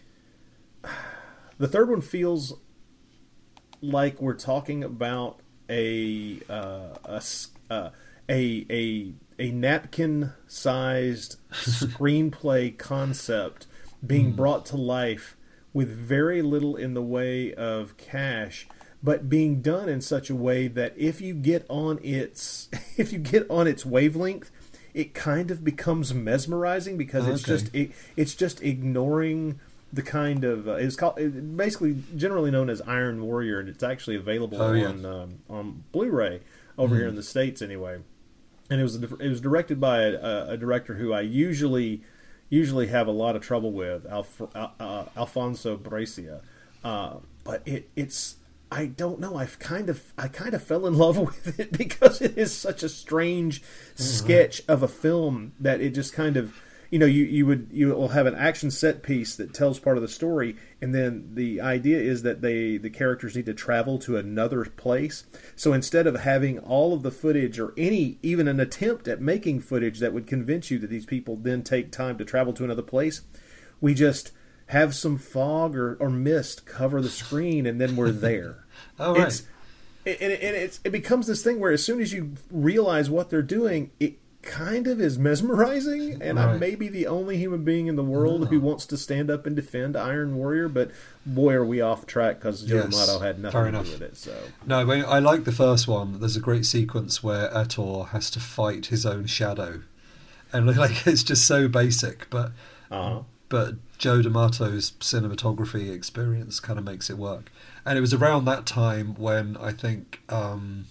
Speaker 5: the third one feels like we're talking about a uh, a s- uh, a a a napkin-sized screenplay concept being brought to life with very little in the way of cash, but being done in such a way that if you get on its if you get on its wavelength, it kind of becomes mesmerizing because it's
Speaker 4: Okay.
Speaker 5: just it, it's just ignoring the kind of uh, it's called it, basically generally known as Iron Warrior, and it's actually available
Speaker 4: Oh, yeah.
Speaker 5: on um, on Blu-ray over here in the States anyway. And it was it was directed by a, a director who I usually usually have a lot of trouble with, Alf, uh, Alfonso Brescia. Uh, but it it's I don't know. I've kind of I kind of fell in love with it because it is such a strange sketch of a film that it just kind of, you know, you, you would you will have an action set piece that tells part of the story, and then the idea is that they the characters need to travel to another place. So instead of having all of the footage or any even an attempt at making footage that would convince you that these people then take time to travel to another place, we just have some fog or, or mist cover the screen, and then we're there.
Speaker 4: Oh, right.
Speaker 5: It's, and it, and it's, it becomes this thing where as soon as you realize what they're doing, it kind of is mesmerizing, and I
Speaker 4: Right.
Speaker 5: may be the only human being in the world who wants to stand up and defend Iron Warrior, but boy, are we off track because Joe
Speaker 4: Yes,
Speaker 5: D'Amato had
Speaker 4: fair
Speaker 5: nothing to
Speaker 4: enough.
Speaker 5: do with it. So
Speaker 4: No, I, mean, I like the first one. There's a great sequence where Ator has to fight his own shadow, and like it's just so basic, but
Speaker 5: uh-huh.
Speaker 4: but Joe D'Amato's cinematography experience kind of makes it work. And it was around that time when I think um,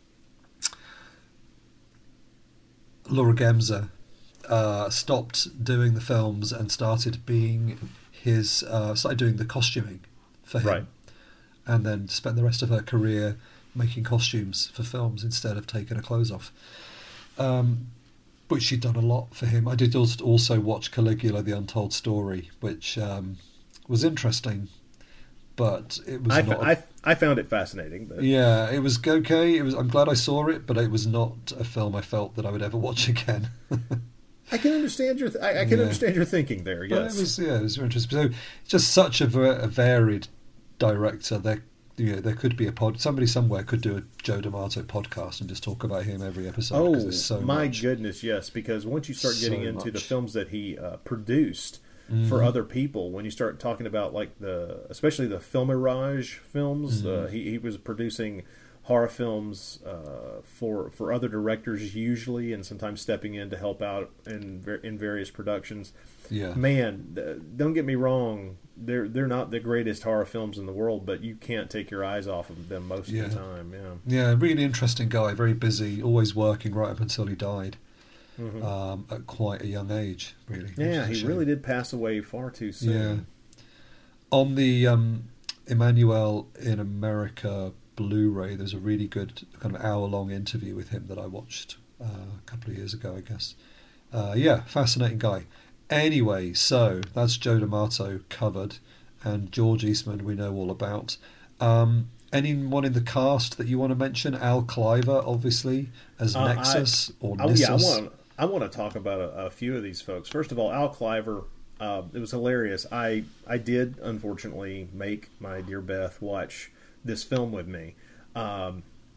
Speaker 4: Laura Gemser uh, stopped doing the films and started being his uh, started doing the costuming for him,
Speaker 5: Right.
Speaker 4: and then spent the rest of her career making costumes for films instead of taking her clothes off. Um, which she'd done a lot for him. I did also also watch Caligula: The Untold Story, which um, was interesting, but it was
Speaker 5: I,
Speaker 4: not.
Speaker 5: fa- I, I found it fascinating. But
Speaker 4: yeah, it was okay. It was. I'm glad I saw it, but it was not a film I felt that I would ever watch again.
Speaker 5: I can understand your th- I, I can
Speaker 4: Yeah.
Speaker 5: understand your thinking there.
Speaker 4: But
Speaker 5: Yes,
Speaker 4: it was yeah, it was very interesting. So it's just such a, ver- a varied director. There, you know, there could be a pod. Somebody somewhere could do a Joe D'Amato podcast and just talk about him every episode.
Speaker 5: oh
Speaker 4: 'cause there's so
Speaker 5: my
Speaker 4: much.
Speaker 5: goodness, yes. Because once you start getting
Speaker 4: So
Speaker 5: into the
Speaker 4: much.
Speaker 5: films that he uh, produced for
Speaker 4: Mhm.
Speaker 5: other people, when you start talking about like the, especially the Filmirage films,
Speaker 4: Mm-hmm.
Speaker 5: uh, he he was producing horror films uh, for for other directors usually, and sometimes stepping in to help out in ver- in various productions.
Speaker 4: Yeah.
Speaker 5: Man, th- don't get me wrong. They're they're not the greatest horror films in the world, but you can't take your eyes off of them most
Speaker 4: Yeah.
Speaker 5: of the time. Yeah.
Speaker 4: Yeah, really interesting guy, very busy, always working right up until he died um, at quite a young age, really.
Speaker 5: Mm-hmm. Yeah,
Speaker 4: Which is a
Speaker 5: he
Speaker 4: shame.
Speaker 5: really did pass away far too soon.
Speaker 4: Yeah. On the um, Emmanuel in America Blu-ray, there's a really good kind of hour-long interview with him that I watched uh, a couple of years ago, I guess. Uh, yeah, fascinating guy. Anyway, so that's Joe D'Amato covered, and George Eastman we know all about. Um, anyone in the cast that you want to mention? Al Cliver, obviously, as
Speaker 5: Uh,
Speaker 4: Nexus
Speaker 5: I,
Speaker 4: or
Speaker 5: I,
Speaker 4: Nissus.
Speaker 5: yeah, I want I want to talk about a, a few of these folks. First of all, Al Cliver. Uh, it was hilarious. I I did unfortunately make my dear Beth watch this film with me. Um,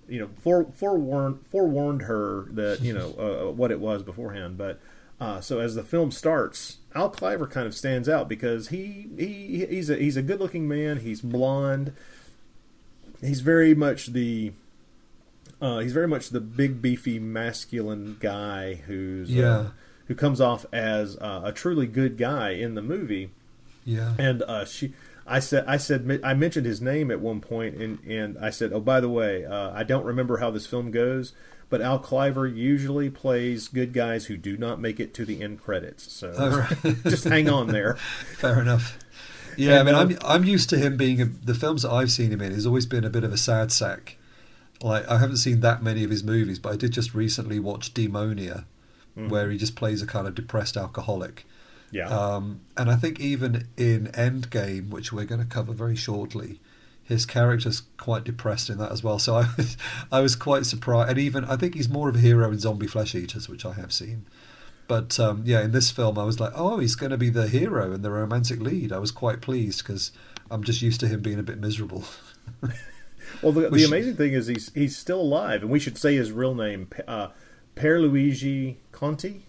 Speaker 5: you know, fore, forewarned forewarned her that you know uh, what it was beforehand. But uh, so as the film starts, Al Cliver kind of stands out because he he he's a he's a good looking man. He's blonde. He's very much the uh, he's very much the big beefy masculine guy who's
Speaker 4: yeah.
Speaker 5: uh, who comes off as uh, a truly good guy in the movie.
Speaker 4: Yeah,
Speaker 5: and uh, she. I said, I said, I mentioned his name at one point, and, and I said, oh, by the way, uh, I don't remember how this film goes, but Al Cliver usually plays good guys who do not make it to the end credits. So
Speaker 4: oh, right.
Speaker 5: just hang on there.
Speaker 4: Fair enough. Yeah,
Speaker 5: and,
Speaker 4: I mean,
Speaker 5: uh,
Speaker 4: I'm I'm used to him being a, the films that I've seen him in. He's always been a bit of a sad sack. Like I haven't seen that many of his movies, but I did just recently watch Demonia, mm-hmm. where he just plays a kind of depressed alcoholic.
Speaker 5: Yeah,
Speaker 4: um, and I think even in Endgame, which we're going to cover very shortly, his character's quite depressed in that as well. So I was, I was quite surprised. And even I think he's more of a hero in Zombie Flesh Eaters, which I have seen. But um, yeah, in this film, I was like, oh, he's going to be the hero and the romantic lead. I was quite pleased because I'm just used to him being a bit miserable.
Speaker 5: Well, the, the amazing thing is he's he's still alive, and we should say his real name, uh, Pierluigi Conti.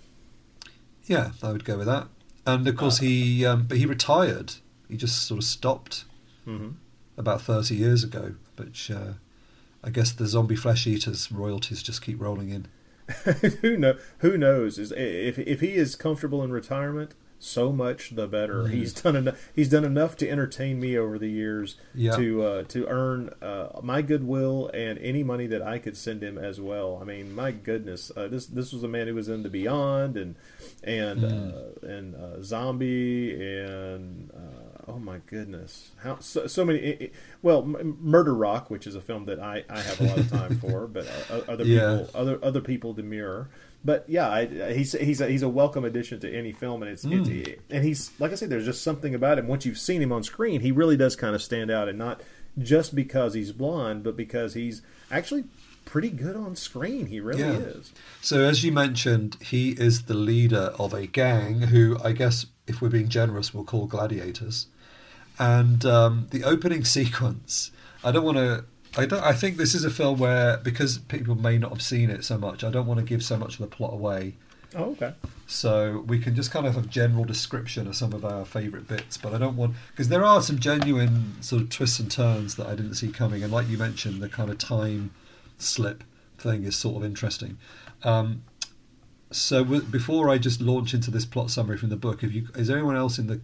Speaker 4: Yeah, I would go with that. And of course, uh, he um, but he retired. He just sort of stopped
Speaker 5: mm-hmm.
Speaker 4: about thirty years ago. But uh, I guess the Zombie Flesh Eaters royalties just keep rolling in.
Speaker 5: who know? Who knows? Is if if he is comfortable in retirement, so much the better. Mm-hmm. He's done enough. He's done enough to entertain me over the years
Speaker 4: yeah.
Speaker 5: to uh, to earn uh, my goodwill and any money that I could send him as well. I mean, my goodness, uh, this this was a man who was in The Beyond and and mm. uh, and uh, Zombie and uh, oh my goodness, how so, so many. It, it, well, M- Murder Rock, which is a film that I, I have a lot of time for, but uh, other
Speaker 4: yeah.
Speaker 5: people other other people demur. But yeah, I, he's he's a, he's a welcome addition to any film, and it's,
Speaker 4: mm.
Speaker 5: it's and he's like I said, there's just something about him. Once you've seen him on screen, he really does kind of stand out, and not just because he's blonde, but because he's actually pretty good on screen. He really
Speaker 4: yeah.
Speaker 5: is.
Speaker 4: So as you mentioned, he is the leader of a gang who, I guess, if we're being generous, we'll call gladiators. And um, the opening sequence, I don't want to. I don't. I think this is a film where, because people may not have seen it so much, I don't want to give so much of the plot away.
Speaker 5: Oh, okay.
Speaker 4: So we can just kind of have a general description of some of our favourite bits, but I don't want, because there are some genuine sort of twists and turns that I didn't see coming, and like you mentioned, the kind of time slip thing is sort of interesting. Um, so w- before I just launch into this plot summary from the book, if you, is there anyone else in the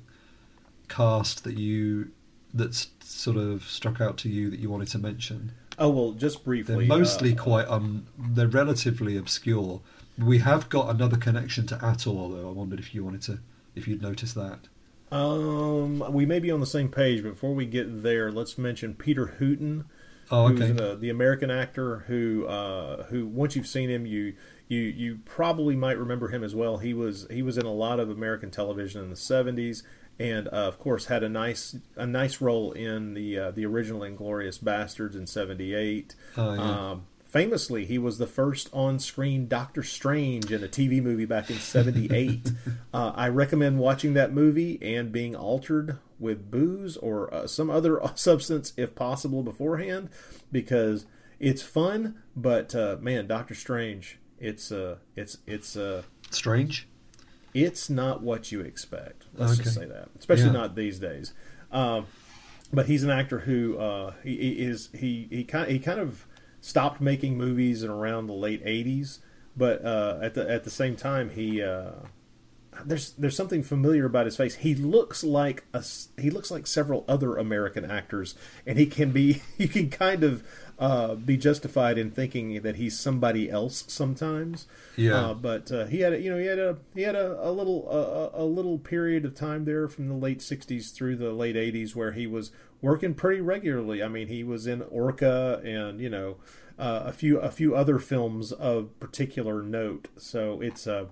Speaker 4: cast that you that's sort of struck out to you that you wanted to mention?
Speaker 5: Oh well, just briefly.
Speaker 4: They're mostly
Speaker 5: uh,
Speaker 4: quite um, they're relatively obscure. We have got another connection to Ator, though. I wondered if you wanted to, if you'd noticed that.
Speaker 5: Um, we may be on the same page, but before we get there, let's mention Peter Hooton.
Speaker 4: Oh, okay.
Speaker 5: Who's the, the American actor who, uh, who once you've seen him, you you you probably might remember him as well. He was he was in a lot of American television in the seventies, and uh, of course had a nice a nice role in the uh, the original Inglourious Bastards in seventy-eight.
Speaker 4: Oh, yeah.
Speaker 5: Um, famously, he was the first on-screen Doctor Strange in a T V movie back in seventy-eight. uh, I recommend watching that movie and being altered with booze or uh, some other substance if possible beforehand, because it's fun. But uh, man, Doctor Strange, it's uh, it's it's uh,
Speaker 4: strange.
Speaker 5: It's not what you expect. Let's
Speaker 4: okay.
Speaker 5: just say that, especially
Speaker 4: yeah.
Speaker 5: not these days. Um, but he's an actor who uh, he, he is he he kind he kind of stopped making movies in around the late eighties, but uh, at the at the same time he uh, there's there's something familiar about his face. He looks like a he looks like several other American actors, and he can be you can kind of uh, be justified in thinking that he's somebody else sometimes.
Speaker 4: Yeah.
Speaker 5: Uh, but uh, he had a, you know he had a he had a, a little a, a little period of time there from the late sixties through the late eighties where he was working pretty regularly. I mean, he was in Orca and you know uh, a few a few other films of particular note. So it's uh,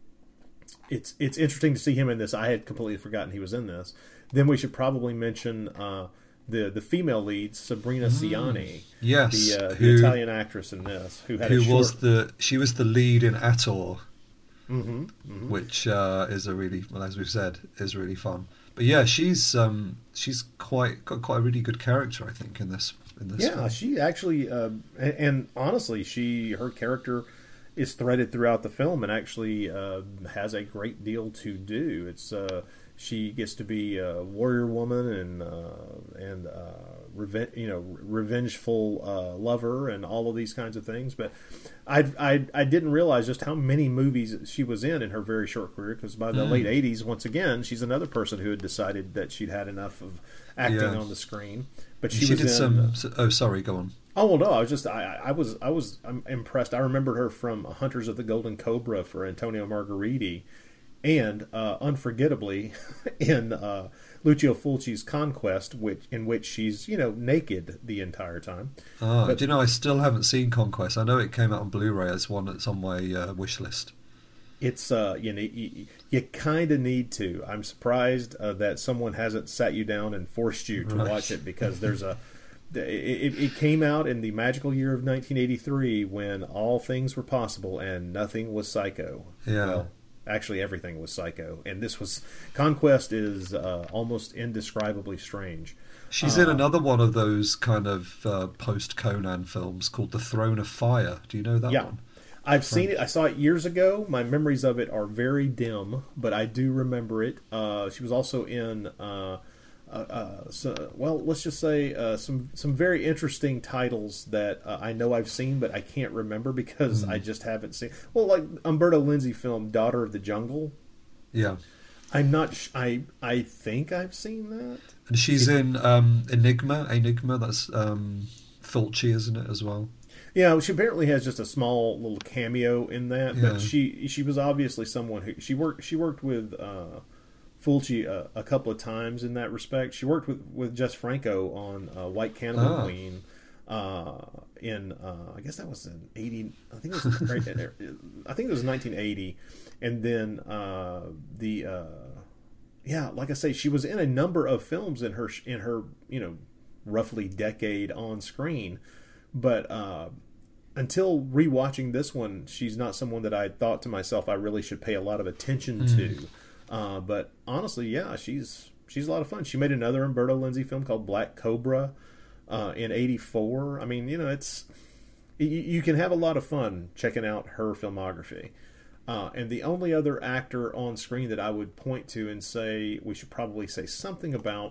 Speaker 5: it's it's interesting to see him in this. I had completely forgotten he was in this. Then we should probably mention uh, the the female lead, Sabrina Ciani.
Speaker 4: Yes,
Speaker 5: the, uh,
Speaker 4: who,
Speaker 5: the Italian actress in this, who had
Speaker 4: who
Speaker 5: a short...
Speaker 4: was the she was the lead in Ator,
Speaker 5: mm-hmm, mm-hmm.
Speaker 4: which uh, is a really well, as we've said, is really fun. But yeah, she's um, she's quite got quite a really good character, I think, in this in this
Speaker 5: Yeah,
Speaker 4: film.
Speaker 5: she actually, uh, and, and honestly, she her character is threaded throughout the film, and actually uh, has a great deal to do. It's uh, she gets to be a warrior woman and uh, and uh, reven- you know revengeful uh, lover and all of these kinds of things. But I, I I didn't realize just how many movies she was in in her very short career, because by the
Speaker 4: Mm.
Speaker 5: late eighties, once again, she's another person who had decided that she'd had enough of acting
Speaker 4: Yeah.
Speaker 5: on the screen. But she,
Speaker 4: She,
Speaker 5: was
Speaker 4: did
Speaker 5: in,
Speaker 4: some. Oh, sorry. Go on.
Speaker 5: Oh well, no, I was just I, I was I was I'm impressed. I remembered her from Hunters of the Golden Cobra for Antonio Margheriti, and uh, unforgettably in uh, Lucio Fulci's Conquest, which in which she's you know naked the entire time.
Speaker 4: Ah,
Speaker 5: But-
Speaker 4: do you know? I still haven't seen Conquest. I know it came out on Blu-ray as one that's on my uh, wish list.
Speaker 5: It's uh you know you, you kind of need to. I'm surprised uh, that someone hasn't sat you down and forced you to
Speaker 4: Right.
Speaker 5: watch it, because there's a it, it came out in the magical year of nineteen eighty-three when all things were possible and nothing was Psycho.
Speaker 4: Yeah.
Speaker 5: Well, actually everything was Psycho, and this was Conquest is uh, almost indescribably strange.
Speaker 4: She's in another one of those kind of uh, post-Conan films called The Throne of Fire. Do you know that
Speaker 5: Yeah.
Speaker 4: one?
Speaker 5: I've seen it. I saw it years ago. My memories of it are very dim, but I do remember it. Uh, she was also in, uh, uh, uh, so, well, let's just say uh, some some very interesting titles that uh, I know I've seen, but I can't remember because
Speaker 4: Hmm.
Speaker 5: I just haven't seen. Well, like Umberto Lenzi film "Daughter of the Jungle."
Speaker 4: Yeah.
Speaker 5: I'm not. Sh- I I think I've seen that.
Speaker 4: And she's in um, Enigma. Enigma. That's um, Fulci, isn't it, as well?
Speaker 5: Yeah, she apparently has just a small little cameo in that,
Speaker 4: Yeah.
Speaker 5: but she she was obviously someone who she worked she worked with uh, Fulci a, a couple of times in that respect. She worked with with Jess Franco on uh, White Cannibal
Speaker 4: Ah.
Speaker 5: Queen uh, in uh, I guess that was in eighty. I think it was I think it was nineteen eighty, and then uh, the uh, yeah, like I say, she was in a number of films in her in her you know roughly decade on screen, but. Uh, Until rewatching this one, she's not someone that I thought to myself I really should pay a lot of attention to. Uh, but honestly, yeah, she's she's a lot of fun. She made another Umberto Lenzi film called Black Cobra uh, in eighty-four. I mean, you know, it's you, you can have a lot of fun checking out her filmography. Uh, and the only other actor on screen that I would point to and say we should probably say something about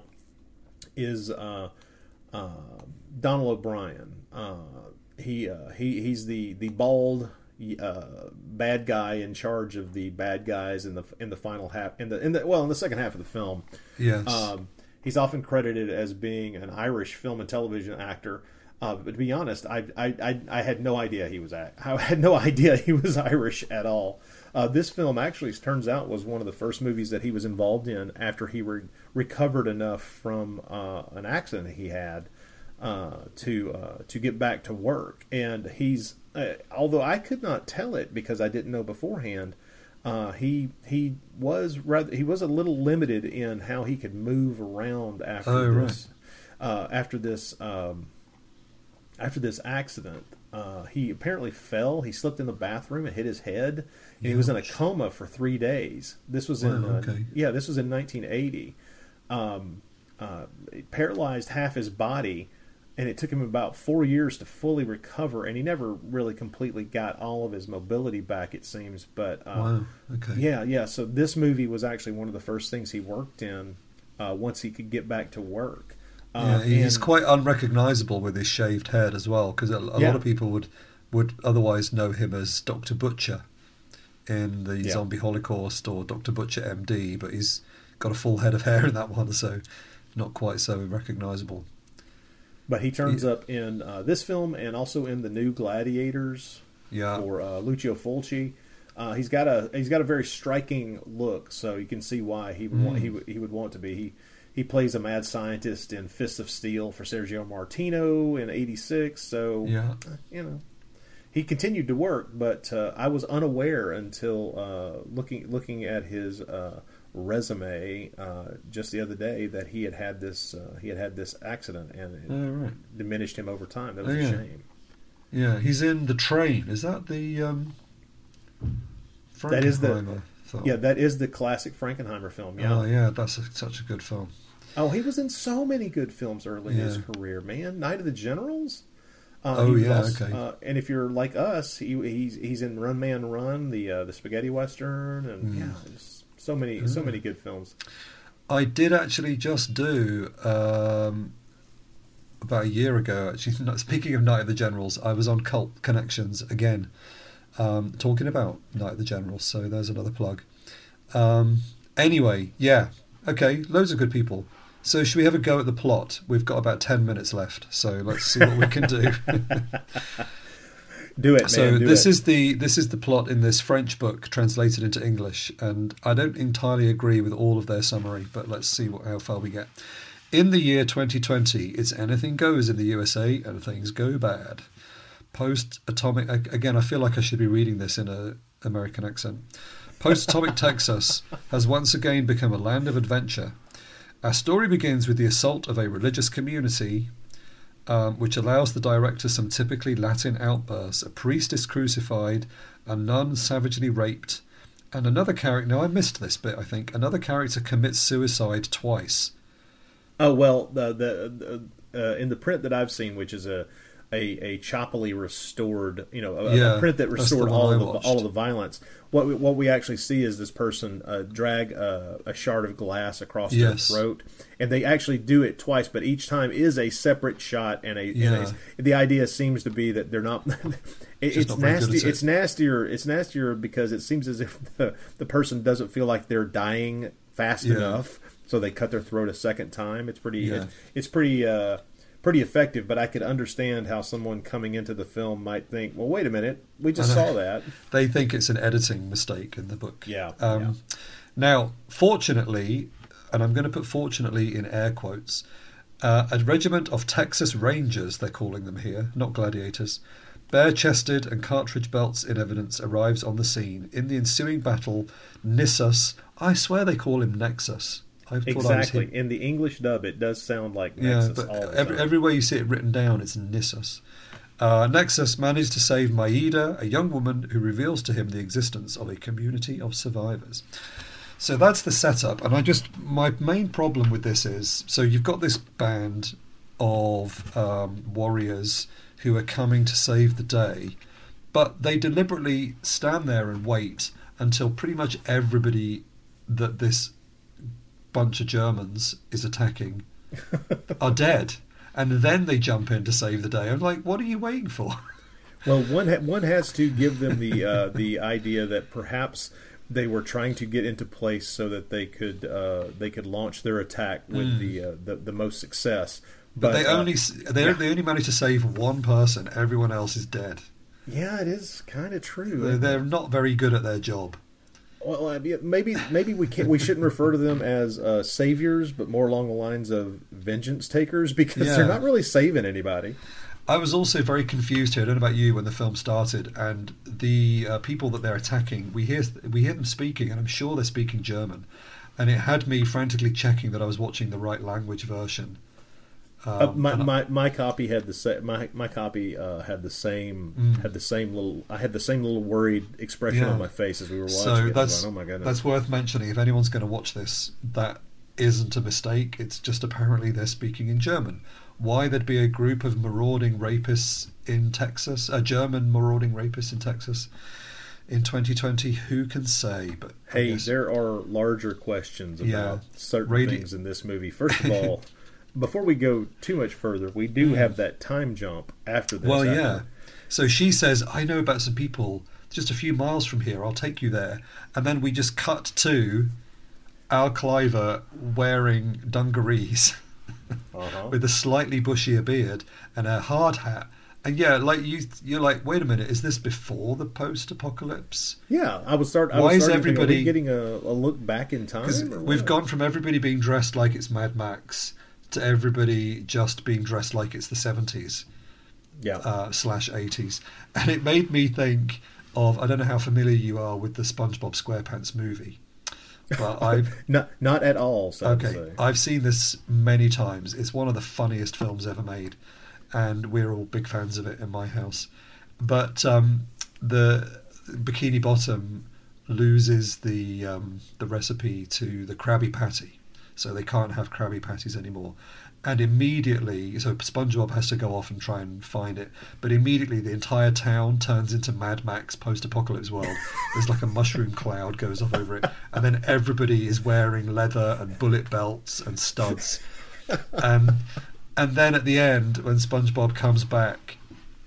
Speaker 5: is uh, uh, Donald O'Brien. Uh, He uh, he he's the the bald uh, bad guy in charge of the bad guys in the in the final half in the in the well in the second half of the film.
Speaker 4: Yes.
Speaker 5: Um, he's often credited as being an Irish film and television actor. Uh, but to be honest, I, I I I had no idea he was I had no idea he was Irish at all. Uh, this film actually turns out was one of the first movies that he was involved in after he re- recovered enough from uh, an accident he had. Uh, to uh, to get back to work, and he's uh, although I could not tell it because I didn't know beforehand, uh, he he was rather he was a little limited in how he could move around after
Speaker 4: Oh, right.
Speaker 5: this uh, after this um, after this accident. Uh, he apparently fell. He slipped in the bathroom and hit his head, and he was in a coma for three days. This was in
Speaker 4: Wow,
Speaker 5: uh,
Speaker 4: okay.
Speaker 5: yeah, this was in nineteen eighty. Um, uh, it paralyzed half his body. And it took him about four years to fully recover, and he never really completely got all of his mobility back, it seems. But uh,
Speaker 4: Wow. Okay.
Speaker 5: yeah, yeah. So this movie was actually one of the first things he worked in uh, once he could get back to work.
Speaker 4: Yeah,
Speaker 5: Uh,
Speaker 4: he's
Speaker 5: and-
Speaker 4: quite unrecognizable with his shaved head as well, because a, a
Speaker 5: Yeah.
Speaker 4: lot of people would would otherwise know him as Doctor Butcher in the
Speaker 5: Yeah.
Speaker 4: Zombie Holocaust or Doctor Butcher M D, but he's got a full head of hair in that one, so not quite so recognizable.
Speaker 5: But he turns
Speaker 4: Yeah.
Speaker 5: up in uh, this film and also in the new Gladiators
Speaker 4: Yeah.
Speaker 5: for uh, Lucio Fulci. Uh, he's got a he's got a very striking look, so you can see why he would want, he would he would want to be. He he plays a mad scientist in Fist of Steel for Sergio Martino in eighty-six. So
Speaker 4: Yeah.
Speaker 5: you know, he continued to work, but uh, I was unaware until uh, looking looking at his uh, resume uh, just the other day that he had had this uh, he had had this accident, and it
Speaker 4: Oh, right.
Speaker 5: diminished him over time. That was
Speaker 4: Oh,
Speaker 5: a
Speaker 4: yeah.
Speaker 5: shame.
Speaker 4: Yeah, he's in The Train. Is that the um,
Speaker 5: That is the-
Speaker 4: Frankenheimer film.
Speaker 5: Yeah, that is the classic Frankenheimer film. Yeah.
Speaker 4: Oh, yeah, that's a, such a good film.
Speaker 5: Oh, he was in so many good films early in
Speaker 4: Yeah.
Speaker 5: his career, man. Night of the Generals. Uh,
Speaker 4: Oh,
Speaker 5: he was
Speaker 4: yeah,
Speaker 5: also-
Speaker 4: okay.
Speaker 5: Uh, and if you're like us, he, he's he's in Run Man Run, the uh, the spaghetti western, and
Speaker 4: Mm.
Speaker 5: yeah, just so many so many good films.
Speaker 4: I did actually just do, um, about a year ago, actually, not- speaking of Night of the Generals, I was on Cult Connections again, um, talking about Night of the Generals, so there's another plug. Um, anyway, yeah, okay, loads of good people. So should we have a go at the plot? We've got about ten minutes left, so let's see what we can do.
Speaker 5: Do it, man.
Speaker 4: So
Speaker 5: do
Speaker 4: this
Speaker 5: it.
Speaker 4: is the this is the plot in this French book translated into English, and I don't entirely agree with all of their summary, but let's see what, how far we get. In the year twenty twenty, it's anything goes in the U S A, and things go bad. Post-atomic, again, I feel like I should be reading this in a American accent. Post-atomic Texas has once again become a land of adventure. Our story begins with the assault of a religious community, Um, which allows the director some typically Latin outbursts. A priest is crucified, a nun savagely raped, and another character... Now, I missed this bit, I think. Another character commits suicide twice.
Speaker 5: Oh well, the the uh, in the print that I've seen, which is a a, a choppily restored, you know, a,
Speaker 4: Yeah,
Speaker 5: a print that
Speaker 4: that's the
Speaker 5: restored
Speaker 4: one
Speaker 5: all
Speaker 4: I
Speaker 5: of the,
Speaker 4: watched.
Speaker 5: all of the violence. What we, what we actually see is this person uh, drag a, a shard of glass across
Speaker 4: Yes.
Speaker 5: their throat, and they actually do it twice, but each time is a separate shot. And a,
Speaker 4: Yeah.
Speaker 5: and a the idea seems to be that they're not. it,
Speaker 4: Just
Speaker 5: it's
Speaker 4: not very good
Speaker 5: nasty.
Speaker 4: at it.
Speaker 5: It's nastier. It's nastier because it seems as if the, the person doesn't feel like they're dying fast
Speaker 4: Yeah.
Speaker 5: enough. So they cut their throat a second time. It's pretty.
Speaker 4: Yeah.
Speaker 5: It's, it's pretty. Uh, pretty effective. But I could understand how someone coming into the film might think, "Well, wait a minute, we just
Speaker 4: I know.
Speaker 5: saw that."
Speaker 4: They think it's an editing mistake in the book.
Speaker 5: Yeah,
Speaker 4: Um,
Speaker 5: yeah.
Speaker 4: Now, fortunately, and I'm going to put fortunately in air quotes, uh, a regiment of Texas Rangers, they're calling them here, not gladiators, bare-chested and cartridge belts in evidence, arrives on the scene. In the ensuing battle, Nissus, I swear they call him Nexus. I thought I was
Speaker 5: Exactly.
Speaker 4: him.
Speaker 5: In the English dub, it does sound like
Speaker 4: Yeah,
Speaker 5: Nexus
Speaker 4: but
Speaker 5: all the
Speaker 4: every,
Speaker 5: time.
Speaker 4: everywhere you see it written down, it's Nissus. Uh, Nexus managed to save Maida, a young woman who reveals to him the existence of a community of survivors. So that's the setup, and I just my main problem with this is so you've got this band of um, warriors who are coming to save the day, but they deliberately stand there and wait until pretty much everybody that this bunch of Germans is attacking are dead, and then they jump in to save the day. I'm like, what are you waiting for?
Speaker 5: Well, one ha- one has to give them the uh, the idea that perhaps they were trying to get into place so that they could uh, they could launch their attack with the, uh, the the most success.
Speaker 4: But, they
Speaker 5: uh,
Speaker 4: only s- they
Speaker 5: yeah.
Speaker 4: they only managed to save one person. Everyone else is dead.
Speaker 5: yeah, it is kind of true.
Speaker 4: They're, they're not very good at their job.
Speaker 5: Well, I mean, maybe maybe we can't we shouldn't refer to them as uh, saviors, but more along the lines of vengeance takers, because
Speaker 4: Yeah.
Speaker 5: they're not really saving anybody.
Speaker 4: I was also very confused here. I don't know about you when the film started, and the uh, people that they're attacking, we hear we hear them speaking, and I'm sure they're speaking German, and it had me frantically checking that I was watching the right language version. Um,
Speaker 5: Uh, my,
Speaker 4: and I-
Speaker 5: my my copy had the sa- my my copy uh, had the same had the same little I had the same little worried expression
Speaker 4: Mm. Yeah.
Speaker 5: on my face as we were watching
Speaker 4: So
Speaker 5: it.
Speaker 4: that's
Speaker 5: Going, oh my goodness!
Speaker 4: that's worth mentioning. If anyone's going to watch this, that isn't a mistake. It's just apparently they're speaking in German. Why there'd be a group of marauding rapists in Texas, a German marauding rapists in Texas in twenty twenty, who can say? But I
Speaker 5: Hey,
Speaker 4: guess-
Speaker 5: there are larger questions about
Speaker 4: Yeah.
Speaker 5: certain
Speaker 4: Radi-
Speaker 5: things in this movie. First of all, before we go too much further, we do have that time jump after this.
Speaker 4: Well,
Speaker 5: after-
Speaker 4: yeah. So she says, I know about some people just a few miles from here. I'll take you there. And then we just cut to Al Cliver wearing dungarees
Speaker 5: Uh-huh.
Speaker 4: with a slightly bushier beard and a hard hat. And yeah, like you, you're like, wait a minute, is this before the post-apocalypse?
Speaker 5: Yeah, I was start. I
Speaker 4: Why
Speaker 5: was
Speaker 4: is
Speaker 5: starting to think, are we
Speaker 4: everybody-
Speaker 5: getting a, a look back in time?
Speaker 4: Because
Speaker 5: or
Speaker 4: we've
Speaker 5: what?
Speaker 4: gone from everybody being dressed like it's Mad Max to everybody just being dressed like it's the seventies.
Speaker 5: Yeah.
Speaker 4: uh, slash eighties, and it made me think of, I don't know how familiar you are with the SpongeBob SquarePants movie, but I've
Speaker 5: not not at all. Sad to
Speaker 4: okay
Speaker 5: say.
Speaker 4: I've seen this many times. It's one of the funniest films ever made, and we're all big fans of it in my house. But um, the Bikini Bottom loses the um, the recipe to the Krabby Patty, so they can't have Krabby Patties anymore. And immediately, so SpongeBob has to go off and try and find it, but immediately the entire town turns into Mad Max post-apocalypse world. There's like a mushroom cloud goes off over it, and then everybody is wearing leather and bullet belts and studs. And and then at the end, when SpongeBob comes back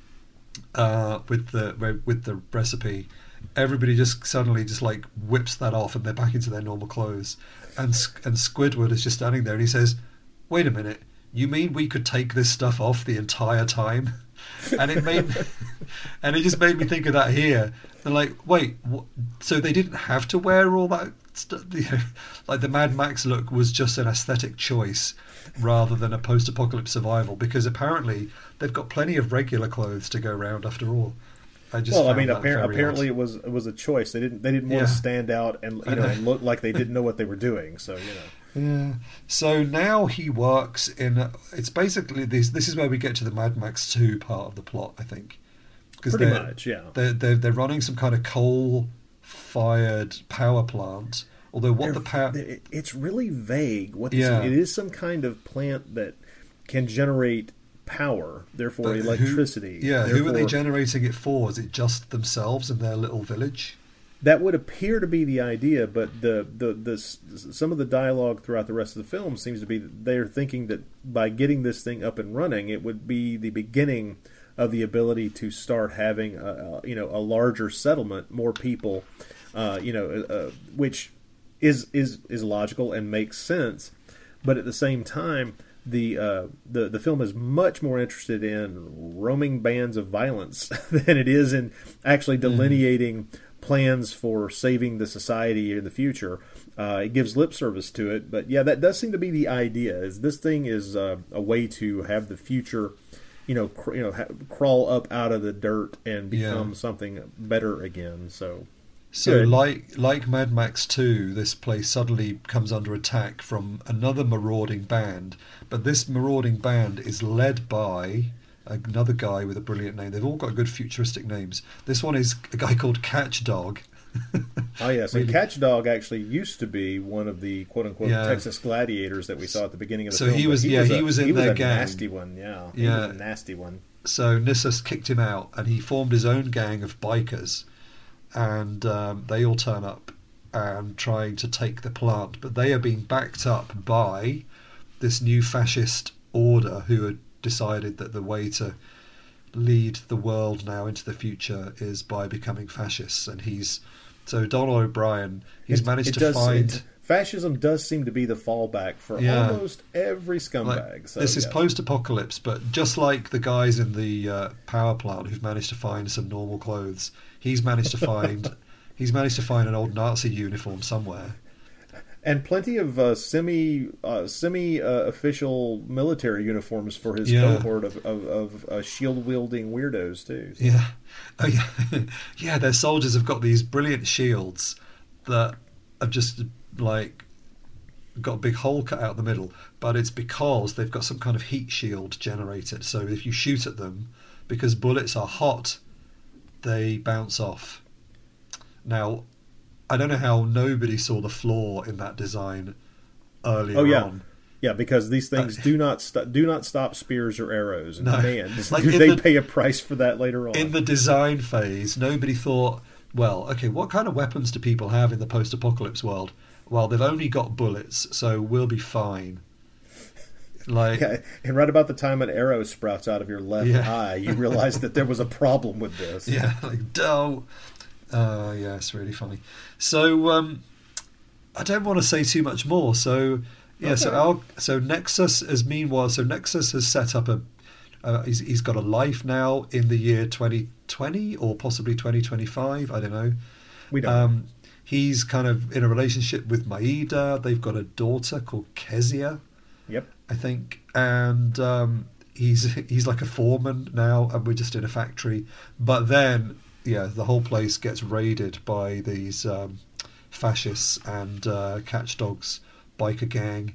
Speaker 4: uh, with the with the recipe, everybody just suddenly just like whips that off, and they're back into their normal clothes. And and Squidward is just standing there, and he says, "Wait a minute, you mean we could take this stuff off the entire time?" And it made, and it just made me think of that here. They're like, wait, what? So they didn't have to wear all that stuff? You know, like the Mad Max look was just an aesthetic choice rather than a post-apocalypse survival, because apparently they've got plenty of regular clothes to go around after all. I just
Speaker 5: well, I
Speaker 4: found
Speaker 5: mean,
Speaker 4: that
Speaker 5: appar-
Speaker 4: very
Speaker 5: apparently
Speaker 4: odd.
Speaker 5: it was it was a choice. They didn't they didn't want
Speaker 4: Yeah.
Speaker 5: to stand out and you know and look like they didn't know what they were doing. So you know.
Speaker 4: Yeah. So now he works in. A, it's basically this. This is where we get to the Mad Max two part of the plot, I think. Because
Speaker 5: Pretty
Speaker 4: they're,
Speaker 5: much, yeah.
Speaker 4: They're, they're they're running some kind of coal-fired power plant. Although what
Speaker 5: They're-
Speaker 4: the power.
Speaker 5: it- it's really vague. What this
Speaker 4: Yeah.
Speaker 5: is. It is some kind of plant that can generate power, therefore
Speaker 4: But who-
Speaker 5: electricity.
Speaker 4: yeah. Who are they
Speaker 5: therefore-
Speaker 4: generating it for? Is it just themselves in their little village?
Speaker 5: That would appear to be the idea, but the, the the some of the dialogue throughout the rest of the film seems to be that they're thinking that by getting this thing up and running, it would be the beginning of the ability to start having a, a you know a larger settlement, more people, uh, you know, uh, which is is is logical and makes sense, but at the same time. The, uh, the the film is much more interested in roaming bands of violence than it is in actually delineating mm. plans for saving the society in the future. Uh, it gives lip service to it, but yeah, that does seem to be the idea. Is this thing is uh, a way to have the future, you know, cr- you know, ha- crawl up out of the dirt and become
Speaker 4: Yeah.
Speaker 5: something better again. So.
Speaker 4: So,
Speaker 5: Good.
Speaker 4: like like Mad Max two, this place suddenly comes under attack from another marauding band. But this marauding band is led by another guy with a brilliant name. They've all got good futuristic names. This one is a guy called Catch Dog.
Speaker 5: Oh yes,
Speaker 4: Really?
Speaker 5: and Catch Dog actually used to be one of the quote unquote
Speaker 4: Yeah.
Speaker 5: Texas Gladiators that we saw at the beginning of the
Speaker 4: So
Speaker 5: film.
Speaker 4: he
Speaker 5: but
Speaker 4: was- yeah,
Speaker 5: a,
Speaker 4: he was in
Speaker 5: he was
Speaker 4: their
Speaker 5: a
Speaker 4: gang.
Speaker 5: nasty one. Yeah, he
Speaker 4: Yeah.
Speaker 5: was a nasty one.
Speaker 4: So Nissus kicked him out, and he formed his own gang of bikers, and um, they all turn up and trying to take the plant, but they are being backed up by this new fascist order who had decided that the way to lead the world now into the future is by becoming fascists, and he's so Donald O'Brien. He's
Speaker 5: It-
Speaker 4: managed
Speaker 5: it
Speaker 4: to
Speaker 5: does-
Speaker 4: find.
Speaker 5: it- fascism does seem to be the fallback for
Speaker 4: Yeah.
Speaker 5: almost every scumbag.
Speaker 4: Like,
Speaker 5: so,
Speaker 4: this is
Speaker 5: yes.
Speaker 4: post-apocalypse, but just like the guys in the uh, power plant who've managed to find some normal clothes, he's managed to find he's managed to find an old Nazi uniform somewhere.
Speaker 5: and plenty of uh, semi uh, semi uh, official military uniforms for his
Speaker 4: Yeah.
Speaker 5: cohort of of, of uh, shield wielding weirdos too. So.
Speaker 4: Yeah, oh, yeah, yeah. Their soldiers have got these brilliant shields that have just like got a big hole cut out the middle, but it's because they've got some kind of heat shield generated. So if you shoot at them, because bullets are hot, they bounce off. Now, I don't know how nobody saw the flaw in that design earlier
Speaker 5: Oh yeah,
Speaker 4: on.
Speaker 5: yeah. Because these things
Speaker 4: Uh,
Speaker 5: do not st- do not stop spears or arrows. And
Speaker 4: No.
Speaker 5: man,
Speaker 4: Like
Speaker 5: do
Speaker 4: in
Speaker 5: they
Speaker 4: the-
Speaker 5: pay a price for that later on?
Speaker 4: In the design phase, nobody thought, well, okay, what kind of weapons do people have in the post-apocalypse world? Well, they've only got bullets, so we'll be fine. Like,
Speaker 5: Yeah, and right about the time an arrow sprouts out of your left
Speaker 4: Yeah.
Speaker 5: eye, you realize that there was a problem with this.
Speaker 4: yeah, like, duh. Uh, yeah, it's really funny. So, um, I don't want to say too much more. So, yeah, so
Speaker 5: Okay.
Speaker 4: our, so Nexus is meanwhile, so Nexus has set up a, uh, he's, he's got a life now in the year twenty twenty or possibly twenty twenty-five, I don't know.
Speaker 5: We don't.
Speaker 4: Um, he's kind of in a relationship with Maida. They've got a daughter called Kezia,
Speaker 5: Yep.
Speaker 4: I think, and um, he's he's like a foreman now, and we're just in a factory. But then, yeah, the whole place gets raided by these um, fascists and uh, catchdogs, biker gang,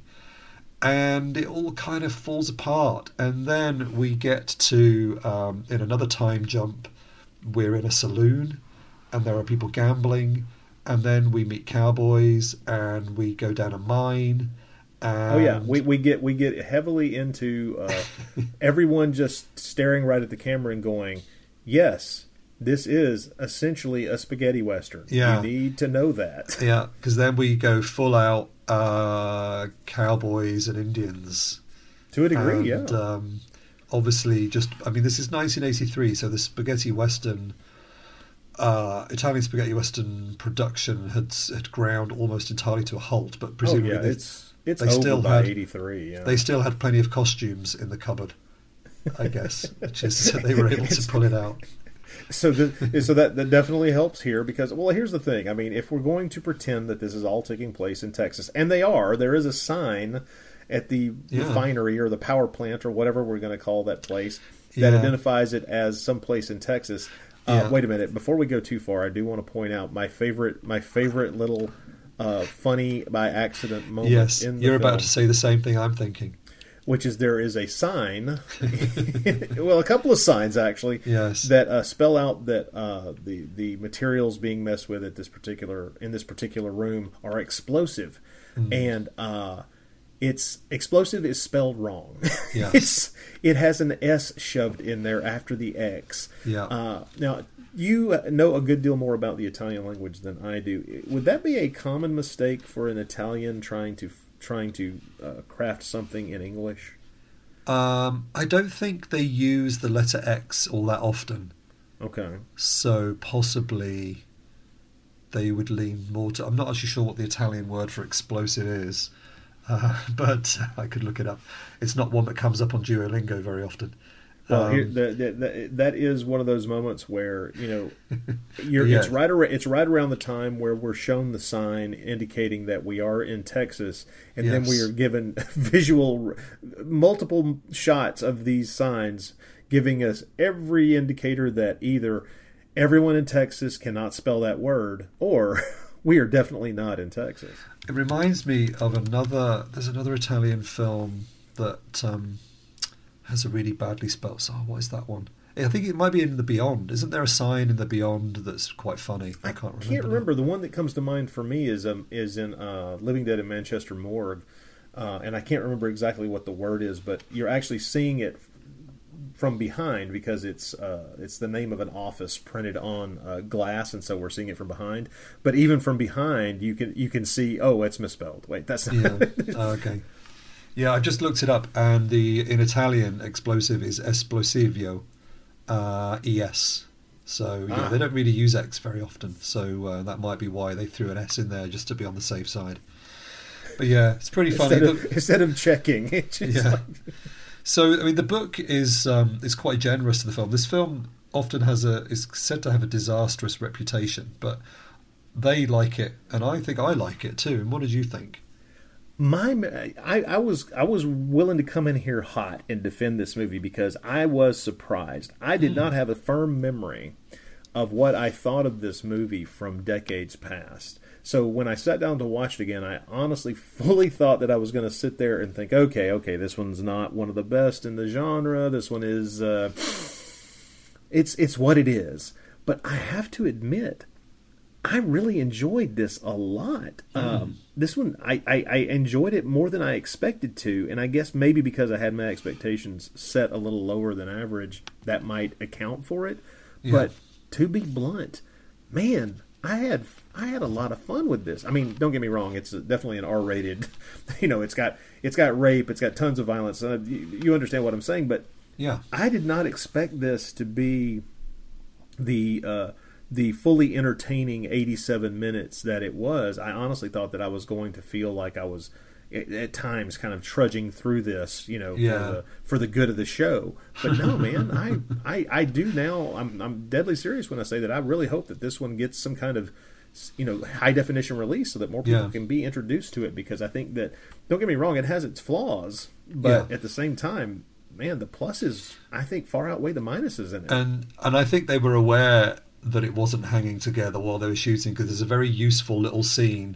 Speaker 4: and it all kind of falls apart. And then we get to um, in another time jump, we're in a saloon, and there are people gambling, and then we meet cowboys, and we go down a mine. And...
Speaker 5: Oh yeah, we we get we get heavily into uh, everyone just staring right at the camera and going, "Yes, this is essentially a spaghetti western.
Speaker 4: Yeah.
Speaker 5: You need to know that."
Speaker 4: Yeah, because then we go full out uh, cowboys and Indians.
Speaker 5: To a degree,
Speaker 4: and,
Speaker 5: yeah.
Speaker 4: Um, obviously, just I mean, this is nineteen eighty-three, so the spaghetti western, uh, Italian spaghetti western production had had ground almost entirely to a halt. But presumably,
Speaker 5: oh yeah,
Speaker 4: they,
Speaker 5: it's it's
Speaker 4: they
Speaker 5: over
Speaker 4: still
Speaker 5: by
Speaker 4: had
Speaker 5: eighty-three. Yeah.
Speaker 4: they still had plenty of costumes in the cupboard, I guess, which is so they were able to pull it out.
Speaker 5: So, the, so that, that definitely helps here because, well, here's the thing. I mean, if we're going to pretend that this is all taking place in Texas, and they are, there is a sign at the
Speaker 4: Yeah.
Speaker 5: refinery or the power plant or whatever we're going to call that place that
Speaker 4: Yeah.
Speaker 5: identifies it as someplace in Texas. Uh,
Speaker 4: Yeah.
Speaker 5: Wait a minute. Before we go too far, I do want to point out my favorite, my favorite little uh, funny by accident moment.
Speaker 4: Yes,
Speaker 5: in the
Speaker 4: you're
Speaker 5: film,
Speaker 4: about to say the same thing I'm thinking.
Speaker 5: which is there is a sign, well, a couple of signs actually,
Speaker 4: Yes.
Speaker 5: that uh, spell out that uh, the the materials being messed with at this particular in this particular room are explosive,
Speaker 4: Mm.
Speaker 5: and uh, it's explosive is spelled wrong.
Speaker 4: Yes.
Speaker 5: it's it has an S shoved in there after the X.
Speaker 4: Yeah.
Speaker 5: Uh, now you know a good deal more about the Italian language than I do. Would that be a common mistake for an Italian trying to trying to uh, craft something in English?
Speaker 4: Um, I don't think they use the letter X all that often,
Speaker 5: Okay.
Speaker 4: so possibly they would lean more to... I'm not actually sure what the Italian word for explosive is, uh, but I could look it up. It's not one that comes up on Duolingo very often.
Speaker 5: Well,
Speaker 4: Um,
Speaker 5: here, the, the, the, that is one of those moments where you know you're,
Speaker 4: Yeah.
Speaker 5: it's right around it's right around the time where we're shown the sign indicating that we are in Texas, and then we
Speaker 4: Yes.
Speaker 5: are given visual multiple shots of these signs, giving us every indicator that either everyone in Texas cannot spell that word, or we are definitely not in Texas.
Speaker 4: It reminds me of another... There's another Italian film that... Um, has a really badly spelt. Oh, what is that one? I think it might be in The Beyond. Isn't there a sign in The Beyond that's quite funny? I can't remember.
Speaker 5: Can't
Speaker 4: now.
Speaker 5: remember. The one that comes to mind for me is um is in uh, Living Dead in Manchester Morgue, uh, and I can't remember exactly what the word is, but you're actually seeing it from behind because it's uh, it's the name of an office printed on uh, glass, and so we're seeing it from behind. But even from behind, you can you can see, oh, it's misspelled. Wait, that's not.
Speaker 4: Yeah. Oh, okay. Yeah, I've just looked it up, and the in Italian explosive is esplosivio, uh, es. So yeah,
Speaker 5: Ah.
Speaker 4: they don't really use X very often. So uh, that might be why they threw an S in there just to be on the safe side. But yeah, it's pretty funny.
Speaker 5: Instead of,
Speaker 4: The-
Speaker 5: instead of checking, it's just
Speaker 4: Yeah.
Speaker 5: like,
Speaker 4: So I mean, the book is um, is quite generous to the film. This film often has a is said to have a disastrous reputation, but they like it, and I think I like it too. And what did you think?
Speaker 5: My, I, I was I was willing to come in here hot and defend this movie because I was surprised. I did not have a firm memory of what I thought of this movie from decades past. So when I sat down to watch it again, I honestly fully thought that I was going to sit there and think, okay, okay, this one's not one of the best in the genre. This one is, uh, it's it's what it is. But I have to admit, I really enjoyed this a lot.
Speaker 4: Mm.
Speaker 5: Um, this one, I, I, I enjoyed it more than I expected to, and I guess maybe because I had my expectations set a little lower than average, that might account for it.
Speaker 4: Yeah.
Speaker 5: But to be blunt, man, I had I had a lot of fun with this. I mean, don't get me wrong; it's definitely an R-rated. You know, it's got it's got rape, it's got tons of violence. Uh, you, you understand what I'm saying? But
Speaker 4: Yeah.
Speaker 5: I did not expect this to be the uh, the fully entertaining eighty-seven minutes that it was. I honestly thought that I was going to feel like I was at, at times kind of trudging through this, you know,
Speaker 4: Yeah.
Speaker 5: for the for the good of the show. But no, man, I, I I do now. I'm I'm deadly serious when I say that. I really hope that this one gets some kind of, you know, high definition release so that more people
Speaker 4: Yeah.
Speaker 5: can be introduced to it. Because I think that, don't get me wrong, it has its flaws, but
Speaker 4: Yeah.
Speaker 5: at the same time, man, the pluses I think far outweigh the minuses in it.
Speaker 4: And and I think they were aware that it wasn't hanging together while they were shooting, because there's a very useful little scene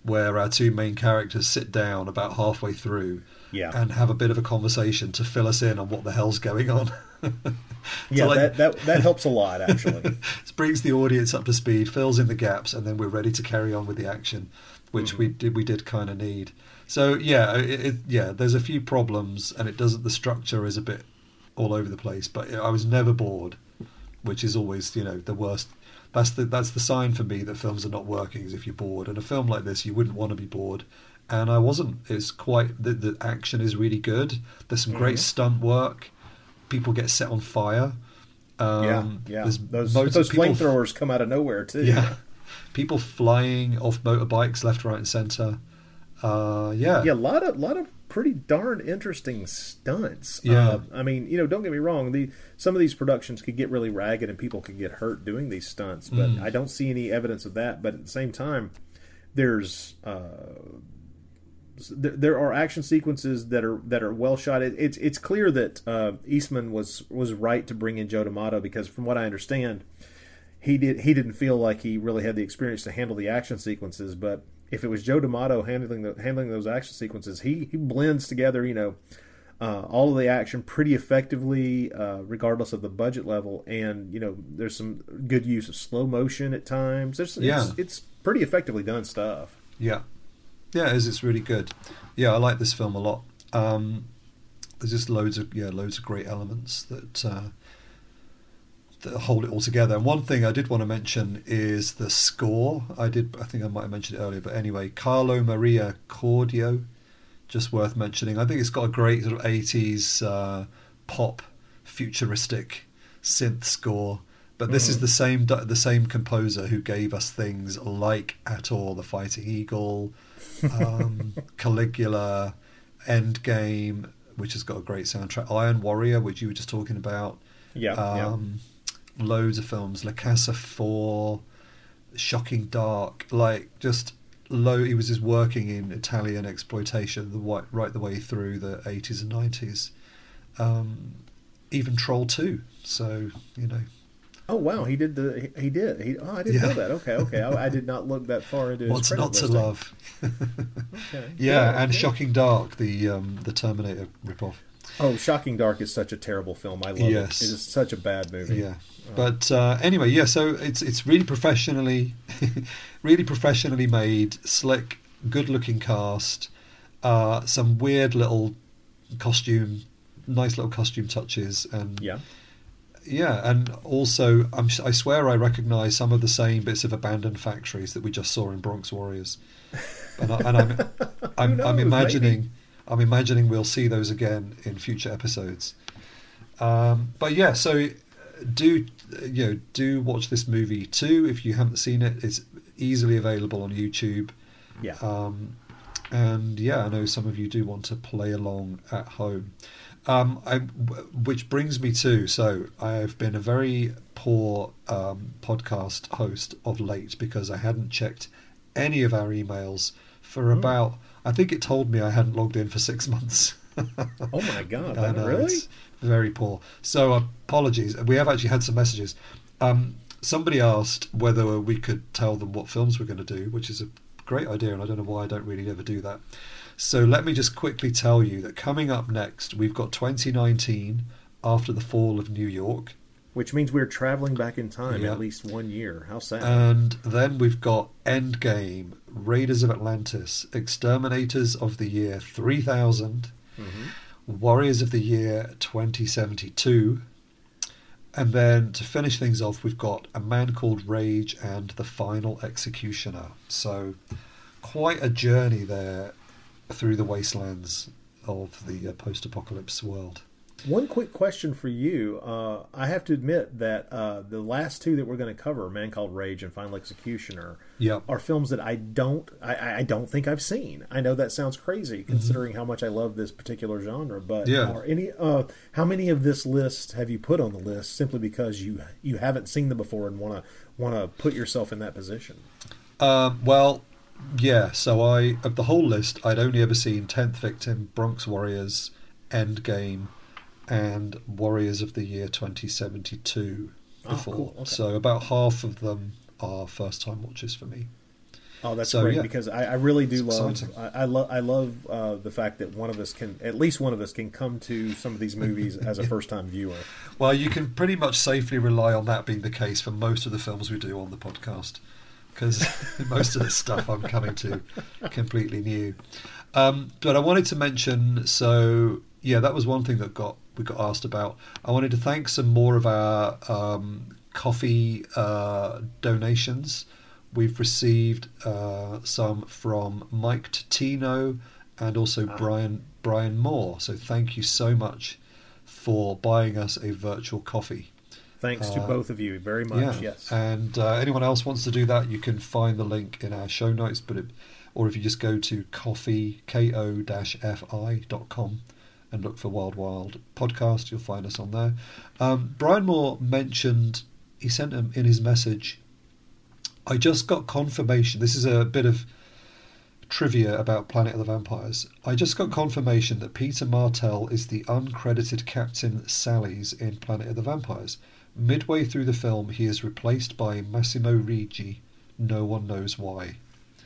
Speaker 4: where our two main characters sit down about halfway through
Speaker 5: Yeah.
Speaker 4: and have a bit of a conversation to fill us in on what the hell's going on.
Speaker 5: Yeah,
Speaker 4: like,
Speaker 5: that, that that helps a lot, actually.
Speaker 4: It brings the audience up to speed, fills in the gaps, and then we're ready to carry on with the action, which
Speaker 5: Mm-hmm.
Speaker 4: we did we did kind of need. So yeah, it, it, yeah, there's a few problems, and it doesn't. The structure is a bit all over the place, but I was never bored, which is always, you know, the worst. That's the that's the sign for me that films are not working, is if you're bored. And a film like this, you wouldn't want to be bored, and I wasn't. It's quite the, the action is really good. There's some great
Speaker 5: Mhm.
Speaker 4: stunt work. People get set on fire. Um,
Speaker 5: yeah, yeah.
Speaker 4: there's
Speaker 5: Those
Speaker 4: loads
Speaker 5: those
Speaker 4: of people-
Speaker 5: flamethrowers come out of nowhere too.
Speaker 4: Yeah, people flying off motorbikes left, right, and centre. Uh, yeah,
Speaker 5: Yeah, a lot of lot of pretty darn interesting stunts.
Speaker 4: Yeah.
Speaker 5: Uh, I mean, you know, don't get me wrong. The some of these productions could get really ragged and people could get hurt doing these stunts, but
Speaker 4: Mm.
Speaker 5: I don't see any evidence of that. But at the same time, there's uh, there, there are action sequences that are that are well shot. It, it's it's clear that uh, Eastman was was right to bring in Joe D'Amato, because from what I understand, he did he didn't feel like he really had the experience to handle the action sequences. But if it was Joe D'Amato handling the, handling those action sequences, he he blends together, you know, uh, all of the action pretty effectively, uh, regardless of the budget level. And you know, there's some good use of slow motion at times. There's
Speaker 4: Yeah.
Speaker 5: it's, it's pretty effectively done stuff.
Speaker 4: yeah, yeah. It is. It's really good. Yeah, I like this film a lot. Um, there's just loads of yeah, loads of great elements that. Uh, that hold it all together. And one thing I did want to mention is the score. I did, I think I might have mentioned it earlier, but anyway, Carlo Maria Cordio, just worth mentioning. I think it's got a great sort of eighties uh, pop, futuristic synth score. But this is the same the same composer who gave us things like Ator, the Fighting Eagle, um, Caligula, Endgame, which has got a great soundtrack, Iron Warrior, which you were just talking about.
Speaker 5: Yeah,
Speaker 4: Um, Loads of films, La Casa four, Shocking Dark, like just low. He was just working in Italian exploitation the right, right the way through the eighties and nineties. Um, even Troll two. So you know,
Speaker 5: Oh wow, he did the he, he did. He, oh, I didn't
Speaker 4: Yeah.
Speaker 5: know that. Okay, okay. I, I did not look that far into his
Speaker 4: what's
Speaker 5: credit
Speaker 4: not to
Speaker 5: listing.
Speaker 4: love?
Speaker 5: Okay.
Speaker 4: Yeah, and
Speaker 5: okay.
Speaker 4: Shocking Dark, the um, the Terminator ripoff.
Speaker 5: Oh, Shocking Dark is such a terrible film. I love
Speaker 4: Yes.
Speaker 5: it. It is such a bad movie.
Speaker 4: Yeah, but uh, anyway, yeah. So it's it's really professionally, really professionally made, slick, good-looking cast. Uh, some weird little costume, nice little costume touches, and
Speaker 5: Yeah.
Speaker 4: yeah, and also I'm, I swear I recognise some of the same bits of abandoned factories that we just saw in Bronx Warriors, and, I, and I'm I'm,
Speaker 5: knows,
Speaker 4: I'm imagining.
Speaker 5: maybe.
Speaker 4: I'm imagining we'll see those again in future episodes. Um, but yeah, so do you know do watch this movie too if you haven't seen it. It's easily available on YouTube.
Speaker 5: Yeah.
Speaker 4: Um, and yeah, I know some of you do want to play along at home. Um, I, which brings me to so I've been a very poor um, podcast host of late because I hadn't checked any of our emails for about. I think it told me I hadn't logged in for six months.
Speaker 5: Oh my God!
Speaker 4: I
Speaker 5: that-
Speaker 4: know,
Speaker 5: really?
Speaker 4: it's very poor. So apologies. We have actually had some messages. Um, somebody asked whether we could tell them what films we're going to do, which is a great idea, and I don't know why I don't really ever do that. So let me just quickly tell you that coming up next, we've got twenty nineteen, After the Fall of New York.
Speaker 5: Which means we're traveling back in time
Speaker 4: Yeah.
Speaker 5: at least one year. How sad.
Speaker 4: And then we've got Endgame, Raiders of Atlantis, Exterminators of the Year three thousand,
Speaker 5: Mm-hmm.
Speaker 4: Warriors of the Year twenty seventy-two, and then to finish things off, we've got A Man Called Rage and The Final Executioner. So quite a journey there through the wastelands of the uh, post-apocalypse world.
Speaker 5: One quick question for you. Uh, I have to admit that uh, the last two that we're going to cover, Man Called Rage and Final Executioner,
Speaker 4: Yeah.
Speaker 5: are films that I don't, I, I don't think I've seen. I know that sounds crazy considering how much I love this particular genre, but
Speaker 4: Yeah.
Speaker 5: are any, uh, how many of this list have you put on the list simply because you you haven't seen them before and want to want to put yourself in that position?
Speaker 4: Um, well, yeah, so I of the whole list, I'd only ever seen tenth Victim, Bronx Warriors, Endgame, and Warriors of the Year twenty seventy-two
Speaker 5: Oh,
Speaker 4: before.
Speaker 5: cool. Okay.
Speaker 4: So about half of them are first-time watches for me.
Speaker 5: Oh, that's
Speaker 4: so,
Speaker 5: great
Speaker 4: yeah,
Speaker 5: because I, I really do
Speaker 4: it's
Speaker 5: love.
Speaker 4: exciting.
Speaker 5: I, I love. I love uh, the fact that one of us can, at least one of us, can come to some of these movies as a first-time viewer.
Speaker 4: Well, you can pretty much safely rely on that being the case for most of the films we do on the podcast, because most of this stuff I'm coming to completely new. Um, but I wanted to mention, so yeah, that was one thing that got we got asked about. I wanted to thank some more of our um, coffee uh, donations. We've received uh, some from Mike Totino and also ah. Brian Brian Moore. So thank you so much for buying us a virtual coffee.
Speaker 5: Thanks uh, to both of you very much.
Speaker 4: Yeah.
Speaker 5: Yes.
Speaker 4: And uh, anyone else wants to do that, you can find the link in our show notes. But it, or if you just go to coffee ko dash fi dot com and look for Wild Wild Podcast, you'll find us on there. Um, Brian Moore mentioned, he sent him in his message, I just got confirmation. This is a bit of trivia about Planet of the Vampires. I just got confirmation that Peter Martell is the uncredited Captain Sally's in Planet of the Vampires. Midway through the film, he is replaced by Massimo Ricci. No one knows why.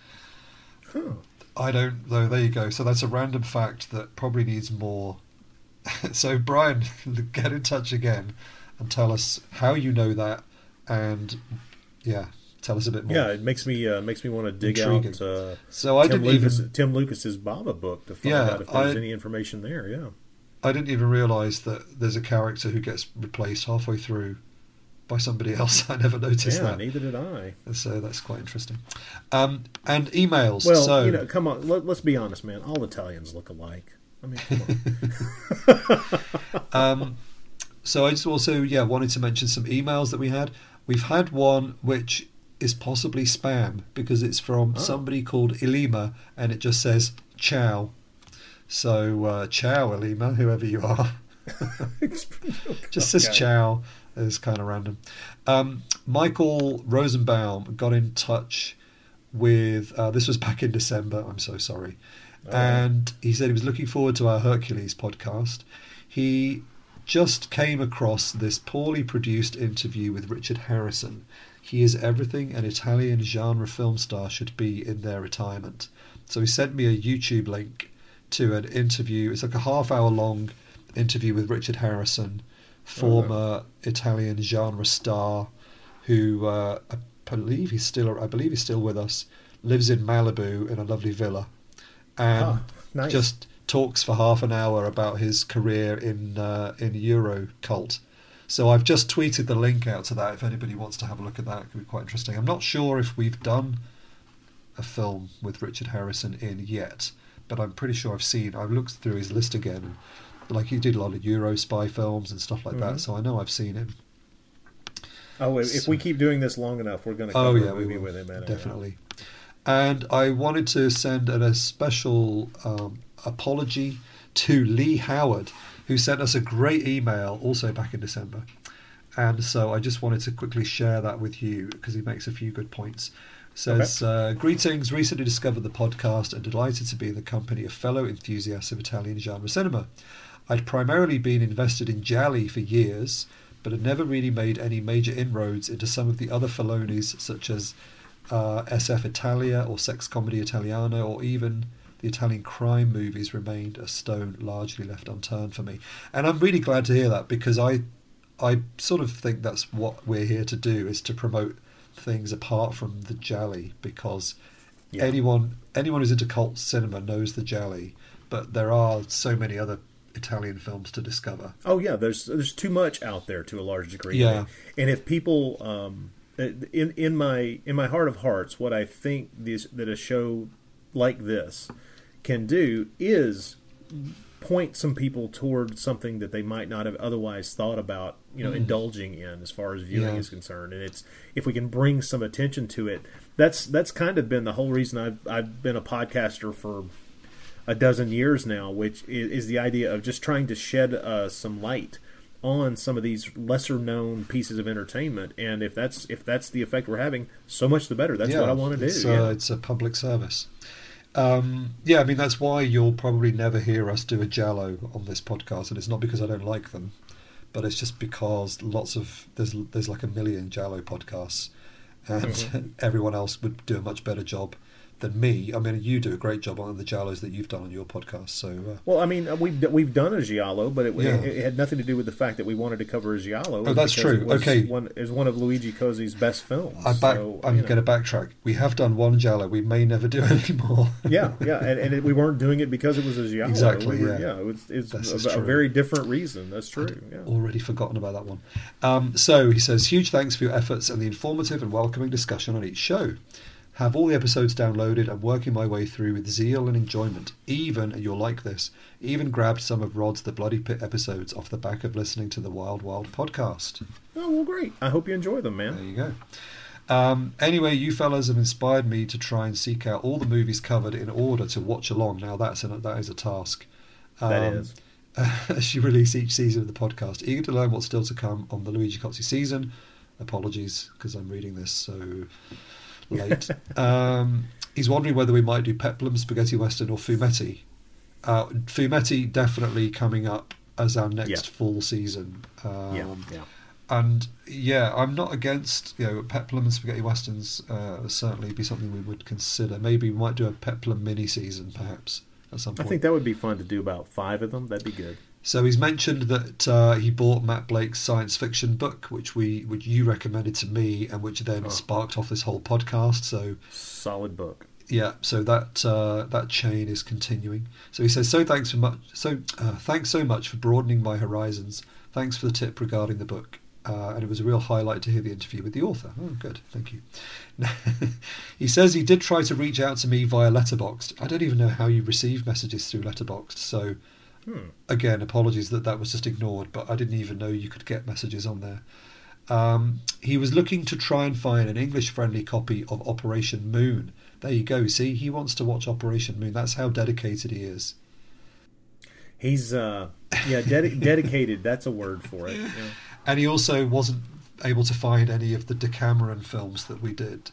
Speaker 5: Huh.
Speaker 4: I don't know. There you go. So that's a random fact that probably needs more. So Brian, get in touch again and tell us how you know that, and yeah. Tell us a bit more.
Speaker 5: Yeah, it makes me uh, makes me want to dig Intriguing. out uh,
Speaker 4: so I
Speaker 5: Tim,
Speaker 4: didn't
Speaker 5: Lucas,
Speaker 4: even,
Speaker 5: Tim Lucas's Baba book to find
Speaker 4: yeah,
Speaker 5: out if there's
Speaker 4: I,
Speaker 5: any information there. Yeah,
Speaker 4: I didn't even realise that there's a character who gets replaced halfway through by somebody else. I never noticed
Speaker 5: yeah,
Speaker 4: that.
Speaker 5: Neither did I.
Speaker 4: So that's quite interesting. Um, and emails.
Speaker 5: Well,
Speaker 4: so,
Speaker 5: you know, come on. Let, let's be honest, man. All Italians look alike. I mean, come on.
Speaker 4: um, so I just also yeah wanted to mention some emails that we had. We've had one which is possibly spam because it's from oh. somebody called Ilima and it just says ciao. So uh, ciao Ilima, whoever you are. Just says okay. ciao. It's kind of random. Um, Michael Rosenbaum got in touch with uh, this was back in December, I'm so sorry. Oh. And he said he was looking forward to our Hercules podcast. He just came across this poorly produced interview with Richard Harrison. He is everything an Italian genre film star should be in their retirement. So he sent me a YouTube link to an interview. It's like a half hour long interview with Richard Harrison, former oh. Italian genre star, who uh, I believe he's still I believe he's still with us. Lives in Malibu in a lovely villa, and
Speaker 5: oh, nice.
Speaker 4: just talks for half an hour about his career in uh, in Euro cult. So I've just tweeted the link out to that. If anybody wants to have a look at that, it could be quite interesting. I'm not sure if we've done a film with Richard Harrison in yet, but I'm pretty sure I've seen. I've looked through his list again. Like he did a lot of Euro spy films and stuff like mm-hmm. that, so I know I've seen him.
Speaker 5: Oh, if
Speaker 4: so,
Speaker 5: we keep doing this long enough, we're going to cover
Speaker 4: oh, yeah,
Speaker 5: a movie
Speaker 4: we will,
Speaker 5: with him.
Speaker 4: Definitely. And I wanted to send a special um, apology to Lee Howard, who sent us a great email also back in December. And so I just wanted to quickly share that with you because he makes a few good points. Says, okay. uh, greetings, recently discovered the podcast and delighted to be in the company of fellow enthusiasts of Italian genre cinema. I'd primarily been invested in Gialli for years, but had never really made any major inroads into some of the other Fellonis such as uh, S F Italia or Sex Comedy Italiano, or even the Italian crime movies remained a stone largely left unturned for me. And I'm really glad to hear that because I I sort of think that's what we're here to do, is to promote things apart from the Gialli, because yeah. anyone anyone who's into cult cinema knows the Gialli, but there are so many other Italian films to discover.
Speaker 5: Oh yeah, there's there's too much out there to a large degree.
Speaker 4: Yeah.
Speaker 5: And if people um, in in my in my heart of hearts, what I think this, that a show like this can do is point some people toward something that they might not have otherwise thought about, you know, mm. indulging in as far as viewing
Speaker 4: yeah.
Speaker 5: is concerned. And it's if we can bring some attention to it, that's that's kind of been the whole reason I've I've been a podcaster for a dozen years now, which is, is the idea of just trying to shed uh, some light on some of these lesser known pieces of entertainment. And if that's if that's the effect we're having, so much the better. That's
Speaker 4: yeah,
Speaker 5: what I want to do.
Speaker 4: It's, uh,
Speaker 5: yeah.
Speaker 4: it's a public service. Um, yeah, I mean, that's why you'll probably never hear us do a Giallo on this podcast, and it's not because I don't like them, but it's just because lots of there's there's like a million Giallo podcasts, and mm-hmm. everyone else would do a much better job than me. I mean, you do a great job on the giallos that you've done on your podcast. So, uh,
Speaker 5: well, I mean, we've we've done a giallo, but it,
Speaker 4: Yeah.
Speaker 5: it, it had nothing to do with the fact that we wanted to cover a giallo.
Speaker 4: Oh, that's
Speaker 5: because
Speaker 4: true.
Speaker 5: It was
Speaker 4: Okay.
Speaker 5: one, it was one of Luigi Cozzi's best films.
Speaker 4: I back,
Speaker 5: so,
Speaker 4: I'm
Speaker 5: you know.
Speaker 4: going to backtrack. We have done one giallo. We may never do any more.
Speaker 5: yeah, yeah, and, and it, we weren't doing it because it was a giallo.
Speaker 4: Exactly,
Speaker 5: We were-
Speaker 4: yeah.
Speaker 5: yeah. It was, it's
Speaker 4: This
Speaker 5: a,
Speaker 4: is
Speaker 5: a
Speaker 4: true.
Speaker 5: very different reason. That's true.
Speaker 4: I'd
Speaker 5: Yeah.
Speaker 4: already forgotten about that one. Um, so he says, huge thanks for your efforts and the informative and welcoming discussion on each show. Have all the episodes downloaded and working my way through with zeal and enjoyment. Even, and you'll like this, even grabbed some of Rod's The Bloody Pit episodes off the back of listening to the Wild Wild podcast.
Speaker 5: Oh well, great. I hope you enjoy them, man.
Speaker 4: There you go. Um, anyway, you fellas have inspired me to try and seek out all the movies covered in order to watch along. Now that's an, that is a task. Um,
Speaker 5: That is.
Speaker 4: As you release each season of the podcast, eager to learn what's still to come on the Luigi Cozzi season. Apologies because I'm reading this so late. um, he's wondering whether we might do Peplum, Spaghetti Western, or Fumetti. Uh, Fumetti definitely coming up as our next
Speaker 5: Yeah.
Speaker 4: full season. Um,
Speaker 5: Yeah, yeah.
Speaker 4: And yeah, I'm not against, you know, Peplum and Spaghetti Westerns. Uh, certainly be something we would consider. Maybe we might do a Peplum mini season, perhaps at some
Speaker 5: I
Speaker 4: point.
Speaker 5: think that would be fun to do about five of them. That'd be good.
Speaker 4: So he's mentioned that uh, he bought Matt Blake's science fiction book, which we, which you recommended to me, and which then
Speaker 5: Oh.
Speaker 4: sparked off this whole podcast. So
Speaker 5: Solid book.
Speaker 4: yeah, so that uh, that chain is continuing. So he says, so thanks for much. So uh, thanks so much for broadening my horizons. Thanks for the tip regarding the book. Uh, and it was a real highlight to hear the interview with the author. Oh, good, thank you. He says he did try to reach out to me via Letterboxd. I don't even know how you receive messages through Letterboxd. So
Speaker 5: Hmm.
Speaker 4: again, apologies that that was just ignored, but I didn't even know you could get messages on there. Um, he was looking to try and find an English-friendly copy of Operation Moon. There you go. See, he wants to watch Operation Moon. That's how dedicated he is.
Speaker 5: He's uh, yeah, dedi- dedicated. That's a word for it. Yeah.
Speaker 4: And he also wasn't able to find any of the Decameron films that we did.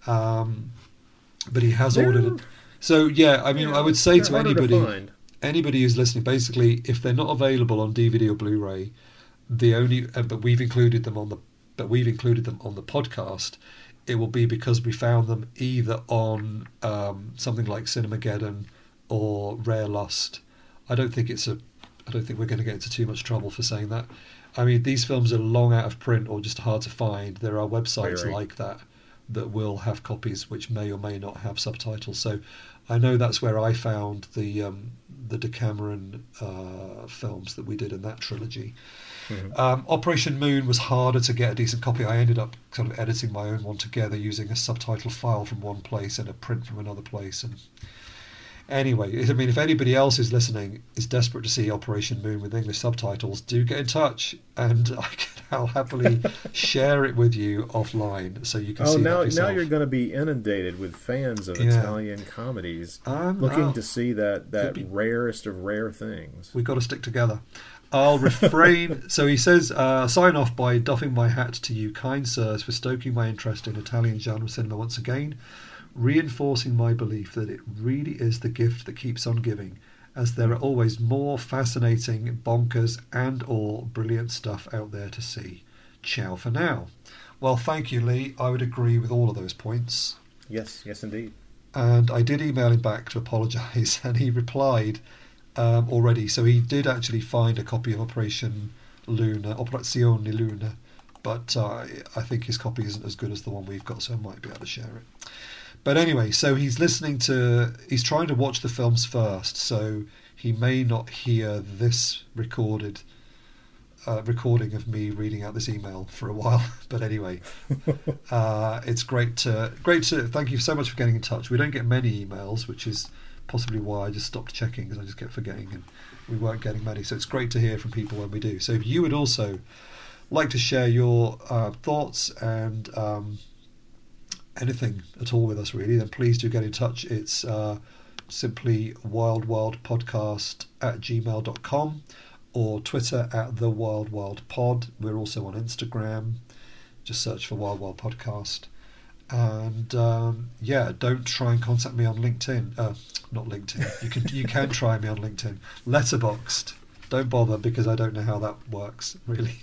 Speaker 4: Um, but he has
Speaker 5: They're-
Speaker 4: ordered it. So, yeah, I mean,
Speaker 5: Yeah,
Speaker 4: I would say
Speaker 5: they're
Speaker 4: to
Speaker 5: harder to
Speaker 4: anybody,
Speaker 5: find.
Speaker 4: anybody who's listening, basically, if they're not available on D V D or Blu-ray, the only, uh, but we've included them on the, but we've included them on the podcast, it will be because we found them either on um, something like Cinemageddon or Rare Lust. I don't think it's a, I don't think we're going to get into too much trouble for saying that. I mean, these films are long out of print or just hard to find. There are websites
Speaker 5: Very.
Speaker 4: like that that will have copies which may or may not have subtitles. So I know that's where I found the um, the Decameron uh, films that we did in that trilogy.
Speaker 5: Mm-hmm.
Speaker 4: Um, Operation Moon was harder to get a decent copy. I ended up sort of editing my own one together using a subtitle file from one place and a print from another place. And anyway, I mean, if anybody else who's listening is desperate to see Operation Moon with English subtitles, do get in touch, and I can, I'll happily share it with you offline so you can
Speaker 5: Oh,
Speaker 4: see
Speaker 5: now
Speaker 4: that yourself.
Speaker 5: now you're going to be inundated with fans of
Speaker 4: Yeah.
Speaker 5: Italian comedies
Speaker 4: Um,
Speaker 5: looking
Speaker 4: oh,
Speaker 5: to see that that
Speaker 4: could be-
Speaker 5: rarest of rare things.
Speaker 4: We've got to stick together. I'll refrain. So he says, uh, sign off by doffing my hat to you, kind sirs, for stoking my interest in Italian genre cinema once again, reinforcing my belief that it really is the gift that keeps on giving, as there are always more fascinating, bonkers, and or brilliant stuff out there to see. Ciao for now. Well, thank you, Lee. I would agree with all of those points.
Speaker 5: Yes, yes, indeed.
Speaker 4: And I did email him back to apologise, and he replied um, already. So he did actually find a copy of Operation Luna, Operazione Luna, but uh, I think his copy isn't as good as the one we've got, so I might be able to share it. But anyway, so he's listening to, he's trying to watch the films first, so he may not hear this recorded uh, recording of me reading out this email for a while. But anyway, uh, it's great to, great to, thank you so much for getting in touch. We don't get many emails, which is possibly why I just stopped checking, because I just kept forgetting and we weren't getting many. So it's great to hear from people when we do. So if you would also like to share your uh, thoughts and um, anything at all with us, really, then please do get in touch. It's uh, simply wildwildpodcast at gmail dot com or Twitter at the Wild Wild Pod. We're also on Instagram. Just search for Wild Wild Podcast. And um, yeah, don't try and contact me on LinkedIn. Uh, not LinkedIn. You can you can try me on LinkedIn. Letterboxd. Don't bother, because I don't know how that works really.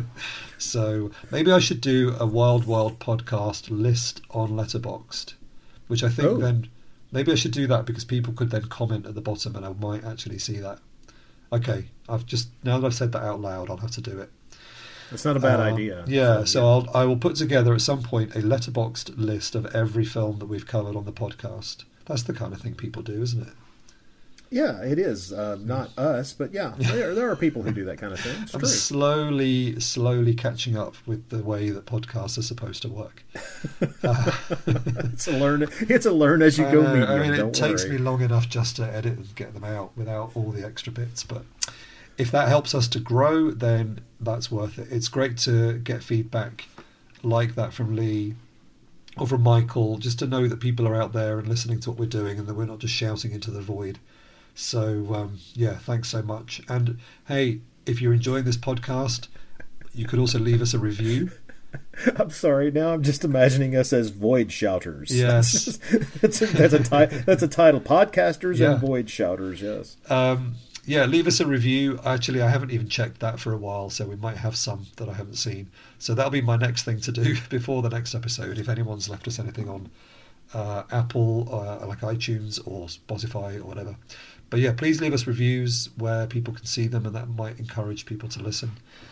Speaker 4: So maybe I should do a Wild Wild Podcast list on Letterboxd, which I think
Speaker 5: Oh.
Speaker 4: then Maybe I should do that because people could then comment at the bottom and I might actually see that. Okay, I've just now that I've said that out loud, I'll have to do it.
Speaker 5: It's not a bad
Speaker 4: uh,
Speaker 5: idea.
Speaker 4: Yeah,
Speaker 5: so,
Speaker 4: so
Speaker 5: yeah.
Speaker 4: I'll I will put together at some point a letterboxed list of every film that we've covered on the podcast. That's the kind of thing people do, isn't it?
Speaker 5: Yeah, it is. Uh, not us, but yeah, there, there are people who do that kind of thing. It's
Speaker 4: I'm
Speaker 5: true.
Speaker 4: slowly, slowly catching up with the way that podcasts are supposed to work. Uh,
Speaker 5: it's a learn. It's a learn as you go.
Speaker 4: I, know,
Speaker 5: medium,
Speaker 4: I mean, it
Speaker 5: don't
Speaker 4: takes
Speaker 5: worry.
Speaker 4: me long enough just to edit and get them out without all the extra bits. But if that helps us to grow, then that's worth it. It's great to get feedback like that from Lee or from Michael, just to know that people are out there and listening to what we're doing and that we're not just shouting into the void. So, um, yeah, thanks so much. And, hey, if you're enjoying this podcast, you could also leave us a review.
Speaker 5: I'm sorry. Now I'm just imagining us as void shouters.
Speaker 4: Yes.
Speaker 5: that's, a, that's, a ti- that's a title. Podcasters
Speaker 4: Yeah.
Speaker 5: and void shouters, yes.
Speaker 4: Um, yeah, leave us a review. Actually, I haven't even checked that for a while, so we might have some that I haven't seen. So that'll be my next thing to do before the next episode, if anyone's left us anything on uh, Apple, uh, like iTunes or Spotify or whatever. But yeah, please leave us reviews where people can see them, and that might encourage people to listen.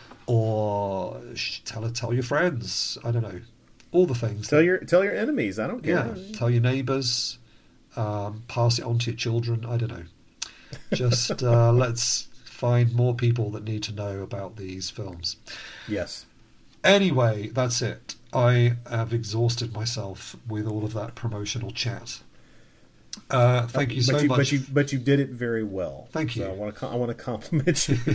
Speaker 4: Or sh- tell tell your friends. I don't know, all the things.
Speaker 5: Tell
Speaker 4: that,
Speaker 5: your tell your enemies. I don't care.
Speaker 4: yeah, tell your neighbours. Um, pass it on to your children. I don't know. Just uh, let's find more people that need to know about these films.
Speaker 5: Yes.
Speaker 4: Anyway, that's it. I have exhausted myself with all of that promotional chat. Uh, thank you
Speaker 5: but
Speaker 4: so
Speaker 5: you,
Speaker 4: much.
Speaker 5: But you, but you did it very well.
Speaker 4: Thank you.
Speaker 5: So I want to, I want to compliment you.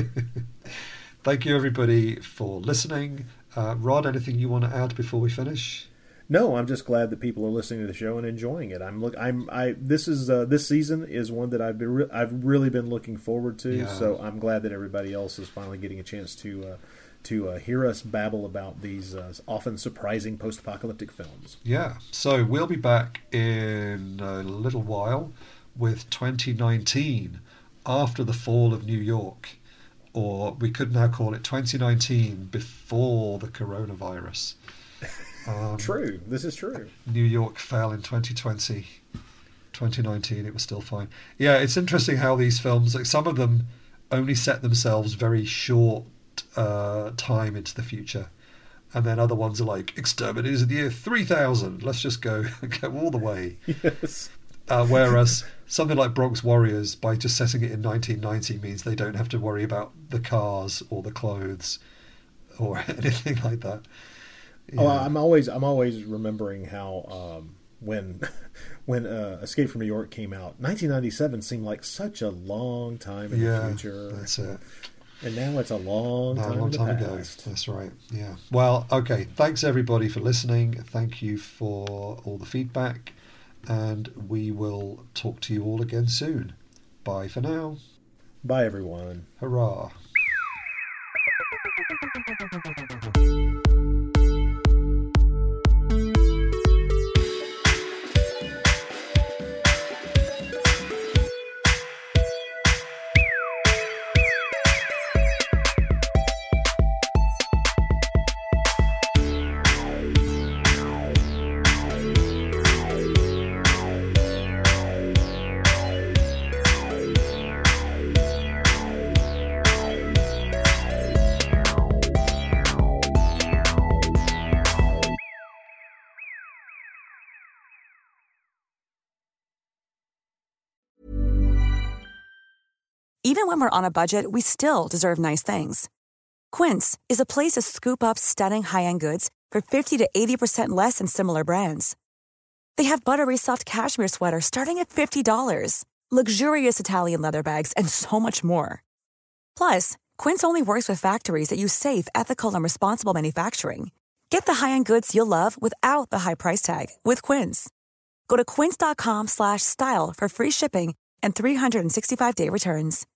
Speaker 4: Thank you, everybody, for listening. Uh, Rod, anything you want to add before we finish?
Speaker 5: No, I'm just glad that people are listening to the show and enjoying it. I'm look. I'm. I. This is. Uh, this season is one that I've been. Re- I've really been looking forward to.
Speaker 4: Yeah.
Speaker 5: So I'm glad that everybody else is finally getting a chance to. Uh, to uh, hear us babble about these uh, often surprising post-apocalyptic films.
Speaker 4: Yeah, so we'll be back in a little while with twenty nineteen, After the Fall of New York, or we could now call it twenty nineteen, Before the Coronavirus. Um,
Speaker 5: True, this is true.
Speaker 4: New York fell in twenty twenty. twenty nineteen, it was still fine. Yeah, it's interesting how these films, like some of them only set themselves very short uh time into the future, and then other ones are like Exterminators of the Year three thousand, let's just go go all the way.
Speaker 5: Yes.
Speaker 4: Uh, whereas something like Bronx Warriors, by just setting it in nineteen ninety, means they don't have to worry about the cars or the clothes or anything like that.
Speaker 5: Oh,
Speaker 4: Yeah.
Speaker 5: I'm always I'm always remembering how um, when when uh, Escape from New York came out, nineteen ninety-seven seemed like such a long time in
Speaker 4: yeah,
Speaker 5: the future.
Speaker 4: that's it.
Speaker 5: And now it's a long
Speaker 4: No,
Speaker 5: time,
Speaker 4: a long
Speaker 5: in the
Speaker 4: time ago.
Speaker 5: past.
Speaker 4: That's right. Yeah. Well, okay. Thanks everybody for listening. Thank you for all the feedback, and we will talk to you all again soon. Bye for now.
Speaker 5: Bye, everyone.
Speaker 4: Hurrah.
Speaker 3: Even when we're on a budget, we still deserve nice things. Quince is a place to scoop up stunning high-end goods for fifty to eighty percent less than similar brands. They have buttery soft cashmere sweaters starting at fifty dollars, luxurious Italian leather bags, and so much more. Plus, Quince only works with factories that use safe, ethical, and responsible manufacturing. Get the high-end goods you'll love without the high price tag with Quince. Go to quince.com slash style for free shipping and three sixty-five day returns.